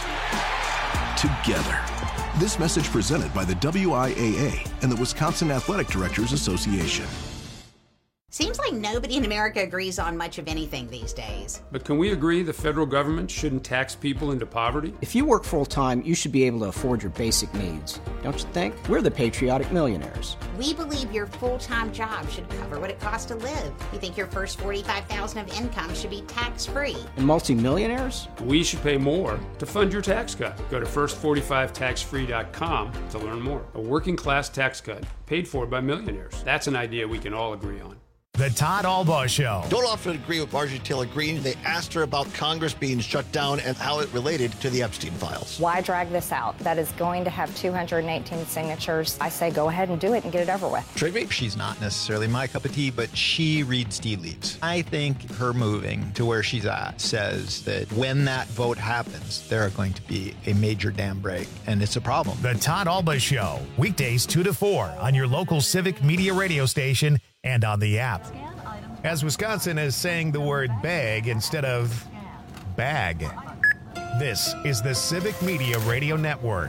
together. This message presented by the WIAA and the Wisconsin Athletic Directors Association. Seems like nobody in America agrees on much of anything these days. But can we agree the federal government shouldn't tax people into poverty? If you work full-time, you should be able to afford your basic needs. Don't you think? We're the patriotic millionaires. We believe your full-time job should cover what it costs to live. We think your first $45,000 of income should be tax-free. And multimillionaires? We should pay more to fund your tax cut. Go to first45taxfree.com to learn more. A working class tax cut paid for by millionaires. That's an idea we can all agree on. The Todd Albaugh Show. Don't often agree with Marjorie Taylor Greene. They asked her about Congress being shut down and how it related to the Epstein files. Why drag this out? That is going to have 218 signatures. I say go ahead and do it and get it over with. Trigby? She's not necessarily my cup of tea, but she reads tea leaves. I think her moving to where she's at says that when that vote happens, there are going to be a major dam break, and it's a problem. The Todd Albaugh Show. Weekdays 2 to 4 on your local Civic Media radio station and on the app. As Wisconsin is saying the word bag instead of bag. This is the Civic Media Radio Network.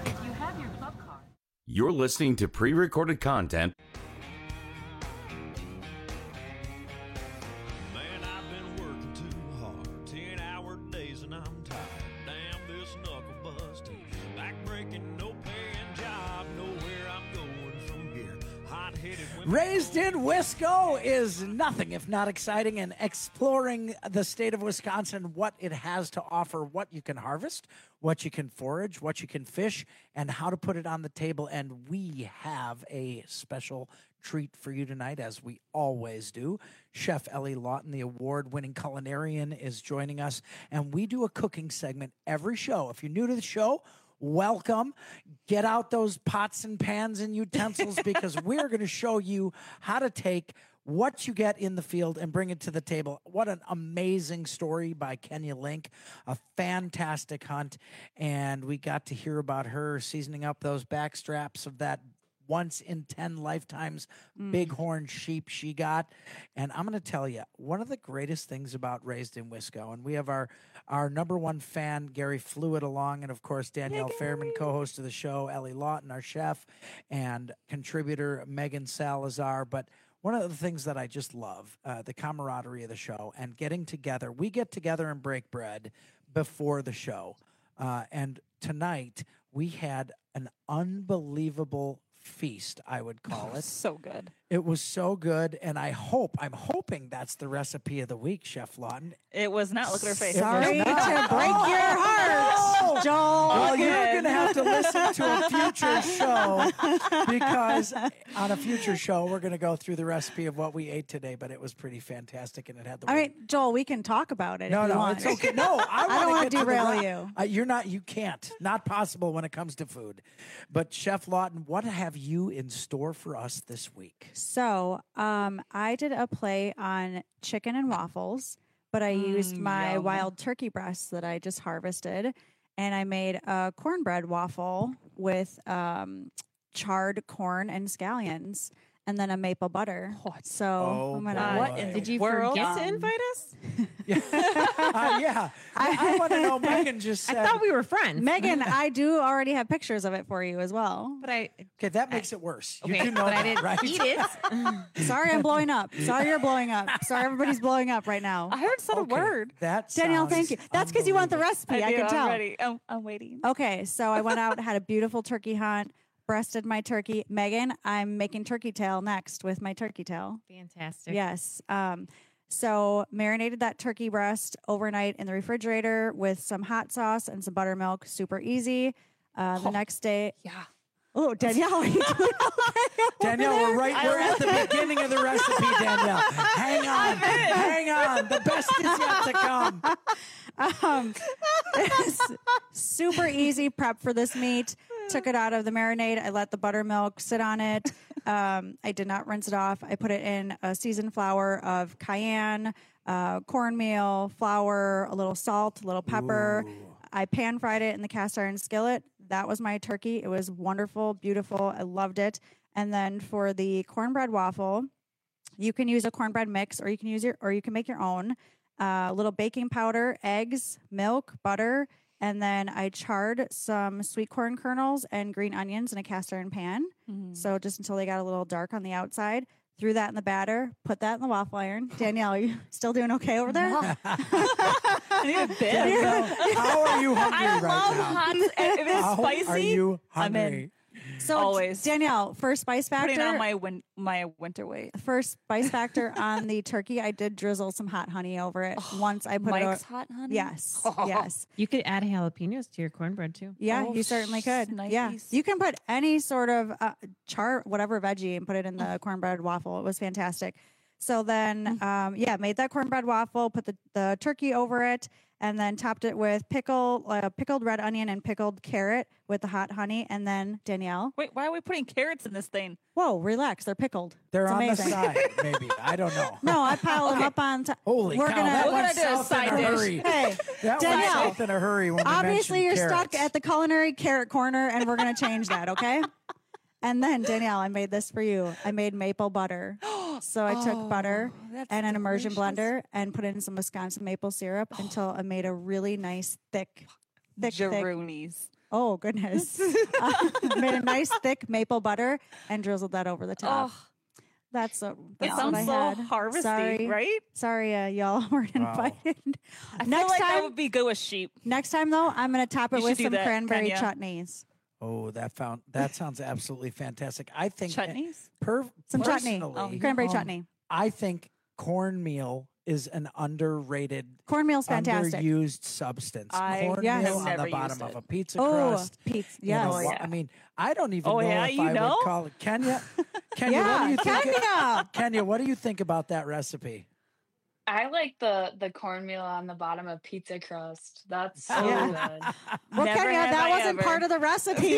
You're listening to pre-recorded content. Raised in Wisco is nothing if not exciting, and exploring the state of Wisconsin, what it has to offer, what you can harvest, what you can forage, what you can fish, and how to put it on the table. And we have a special treat for you tonight, as we always do. Chef Ellie Lawton, the award-winning culinarian, is joining us, and we do a cooking segment every show. If you're new to the show, welcome. Get out those pots and pans and utensils because we're going to show you how to take what you get in the field and bring it to the table. What an amazing story by Kenya Link, a fantastic hunt. And we got to hear about her seasoning up those back straps of that once in 10 lifetimes bighorn sheep she got. And I'm going to tell you, one of the greatest things about Raised in Wisco, and we have our number one fan, Gary Fluid, along, and of course, Danielle Fairman, co-host of the show, Ellie Lawton, our chef, and contributor, Megan Salazar. But one of the things that I just love, the camaraderie of the show and getting together. We get together and break bread before the show. And tonight we had an unbelievable feast, I would call it. So good. It was so good, and I'm hoping that's the recipe of the week, Chef Lawton. It was not. Look at her face. Sorry to break your heart, Joel. Well, you're going to have to listen to a future show, because on a future show, we're going to go through the recipe of what we ate today, but it was pretty fantastic, and it had the All right, Joel, we can talk about it No, if you no, want. it's okay. No, I don't want to get derail the you. You can't. Not possible when it comes to food. But Chef Lawton, what have you in store for us this week? So I did a play on chicken and waffles, but I used my wild turkey breasts that I just harvested, and I made a cornbread waffle with charred corn and scallions, and then a maple butter. So I'm gonna. What did you forget to invite us? Yeah, I want to know. Megan just said. I thought we were friends. Megan, I do already have pictures of it for you as well. But okay, that makes it worse. You Okay, do know but that, I didn't right? eat it. Sorry, I'm blowing up. Sorry, you're blowing up. Sorry, everybody's blowing up right now. I heard said a word. Danielle, thank you. That's because you want the recipe. I do, can tell. I'm ready. I'm waiting. Okay, so I went out, had a beautiful turkey hunt, breasted my turkey. Megan, I'm making turkey tail next with my turkey tail. Fantastic. Yes. So marinated that turkey breast overnight in the refrigerator with some hot sauce and some buttermilk. Super easy. The next day. Yeah. Oh, Danielle, are you doing okay? Danielle, we're at the beginning of the recipe, Danielle. Hang on. The best is yet to come. It's super easy prep for this meat. Took it out of the marinade. I let the buttermilk sit on it. I did not rinse it off. I put it in a seasoned flour of cayenne, cornmeal, flour, a little salt, a little pepper. Ooh. I pan fried it in the cast iron skillet. That was my turkey. It was wonderful, beautiful. I loved it. And then for the cornbread waffle, you can use a cornbread mix, or you can make your own. A little baking powder, eggs, milk, butter. And then I charred some sweet corn kernels and green onions in a cast iron pan. Mm-hmm. So just until they got a little dark on the outside. Threw that in the batter, put that in the waffle iron. Danielle, are you still doing okay over there? I need a bit. How are you hungry I right love now? hot. If it's spicy, Are you hungry? I'm in. So always, Danielle, for spice factor, putting on my winter weight. For spice factor on the turkey, I did drizzle some hot honey over it. Once I put Mike's it hot honey. Yes, Oh. yes. You could add jalapenos to your cornbread too. Yeah, Oh, you certainly could. nice. Yeah, you can put any sort of whatever veggie, and put it in the cornbread waffle. It was fantastic. So then, made that cornbread waffle, put the turkey over it, and then topped it with pickled red onion and pickled carrot with the hot honey. And then, Danielle. Wait, why are we putting carrots in this thing? Whoa, relax. They're pickled. They're it's on amazing. the side, maybe. I don't know. No, I pile them up on top. Holy cow, that went south in a hurry. Hey, That went Danielle, south in a hurry when we obviously you're mentioned stuck carrots. at the culinary carrot corner, and we're going to change that, okay? And then, Danielle, I made this for you. I made maple butter. So I took butter and an immersion blender and put in some Wisconsin maple syrup until I made a really nice thick. Jaroonies. Oh, goodness. Made a nice thick maple butter and drizzled that over the top. That's That what sounds I so had. harvesty, Sorry. right? Sorry, y'all weren't invited. I feel like that would be good with sheep. Next time, though, I'm going to top it You with should do some that, cranberry Kenya. chutneys. Oh, that sounds absolutely fantastic. I think Chutneys? Some chutney. personally, Cranberry chutney. I think cornmeal is an underrated, Cornmeal's fantastic. underused substance. I Cornmeal have on never the bottom used of it. a pizza Oh, crust. pizza. You know, Yes. I mean, I don't even Oh, know yeah, if you I know? would call it Kenya. Kenya, Yeah, what do you think? Kenya. Kenya, what do you think about that recipe? I like the cornmeal on the bottom of pizza crust. That's so Yeah. good. Well, Never Kenya, have that I wasn't ever. part of the recipe.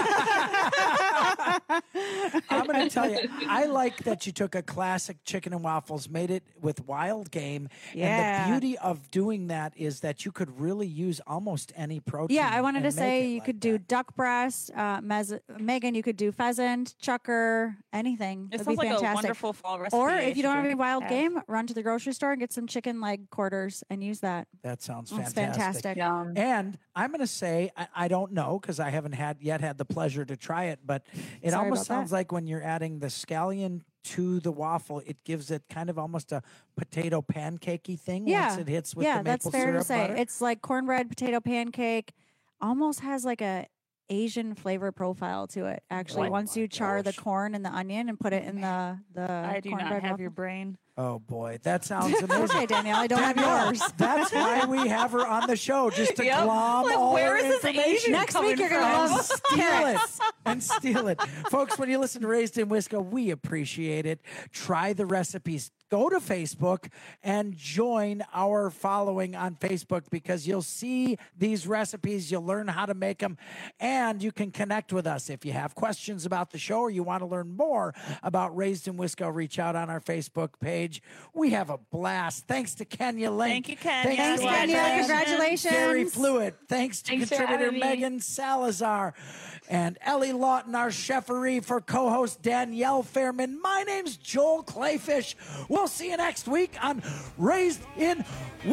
I'm going to tell you, I like that you took a classic chicken and waffles, made it with wild game. Yeah. And the beauty of doing that is that you could really use almost any protein. Yeah, I wanted to and make say it you like could do duck breast. Megan, you could do pheasant, chucker, anything. It It'd sounds be like a fantastic. wonderful fall recipe. Or I if you should don't have any wild have. game, run to the grocery store and get some chicken leg quarters and use that. That sounds It's fantastic. fantastic. And I'm going to say, I don't know because I haven't had the pleasure to try it, but it Sorry almost about that. sounds like when you're adding the scallion to the waffle, it gives it kind of almost a potato pancakey thing once it hits with the maple that's fair syrup to say. butter. It's like cornbread, potato pancake, almost has like a Asian flavor profile to it. Actually, Oh once you char the corn and the onion and put it in the I do not cornbread have waffle. your brain. Oh boy, that sounds amazing. Okay, Danielle, I don't have Danielle, yours. That's why we have her on the show, just to Yep. glom Like, all where her is this information. Asian Next week coming you're gonna from? love and steal it and steal it. Folks, when you listen to Raised in Wisco, we appreciate it. Try the recipes. Go to Facebook and join our following on Facebook because you'll see these recipes. You'll learn how to make them, and you can connect with us. If you have questions about the show or you want to learn more about Raised in Wisco, reach out on our Facebook page. We have a blast. Thanks to Kenya Link. Thank you, Kenya. Thanks, to Kenya. Jen. Congratulations. Very fluid. Thanks to Thanks for contributor having me. Megan Salazar and Ellie Lawton, our cheferee, for co-host Danielle Fairman. My name's Joel Clayfish. We'll see you next week on Raised in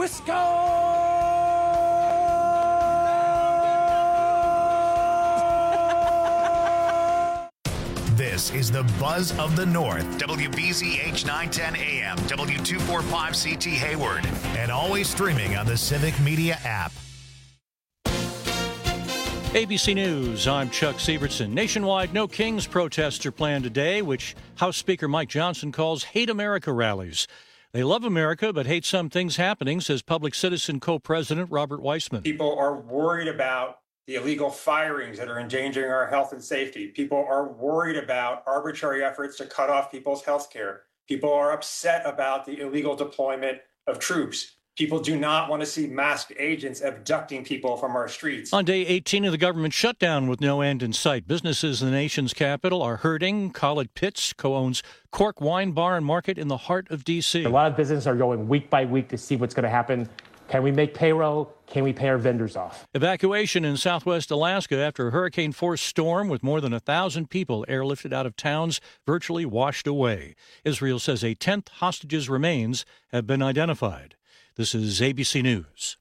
Wisco. This is the Buzz of the North. WBZH 910 AM, W245CT Hayward, and always streaming on the Civic Media app. ABC News, I'm Chuck Sievertson. Nationwide No Kings protests are planned today, which House Speaker Mike Johnson calls Hate America rallies. They love America, but hate some things happening, says Public Citizen co-president Robert Weissman. People are worried about the illegal firings that are endangering our health and safety. People are worried about arbitrary efforts to cut off people's health care. People are upset about the illegal deployment of troops. People do not want to see masked agents abducting people from our streets. On day 18 of the government shutdown with no end in sight, businesses in the nation's capital are hurting. Khaled Pitts co-owns Cork Wine Bar and Market in the heart of D.C. A lot of businesses are going week by week to see what's going to happen. Can we make payroll? Can we pay our vendors off? Evacuation in southwest Alaska after a hurricane-force storm with more than 1,000 people airlifted out of towns virtually washed away. Israel says a 10th hostage's remains have been identified. This is ABC News.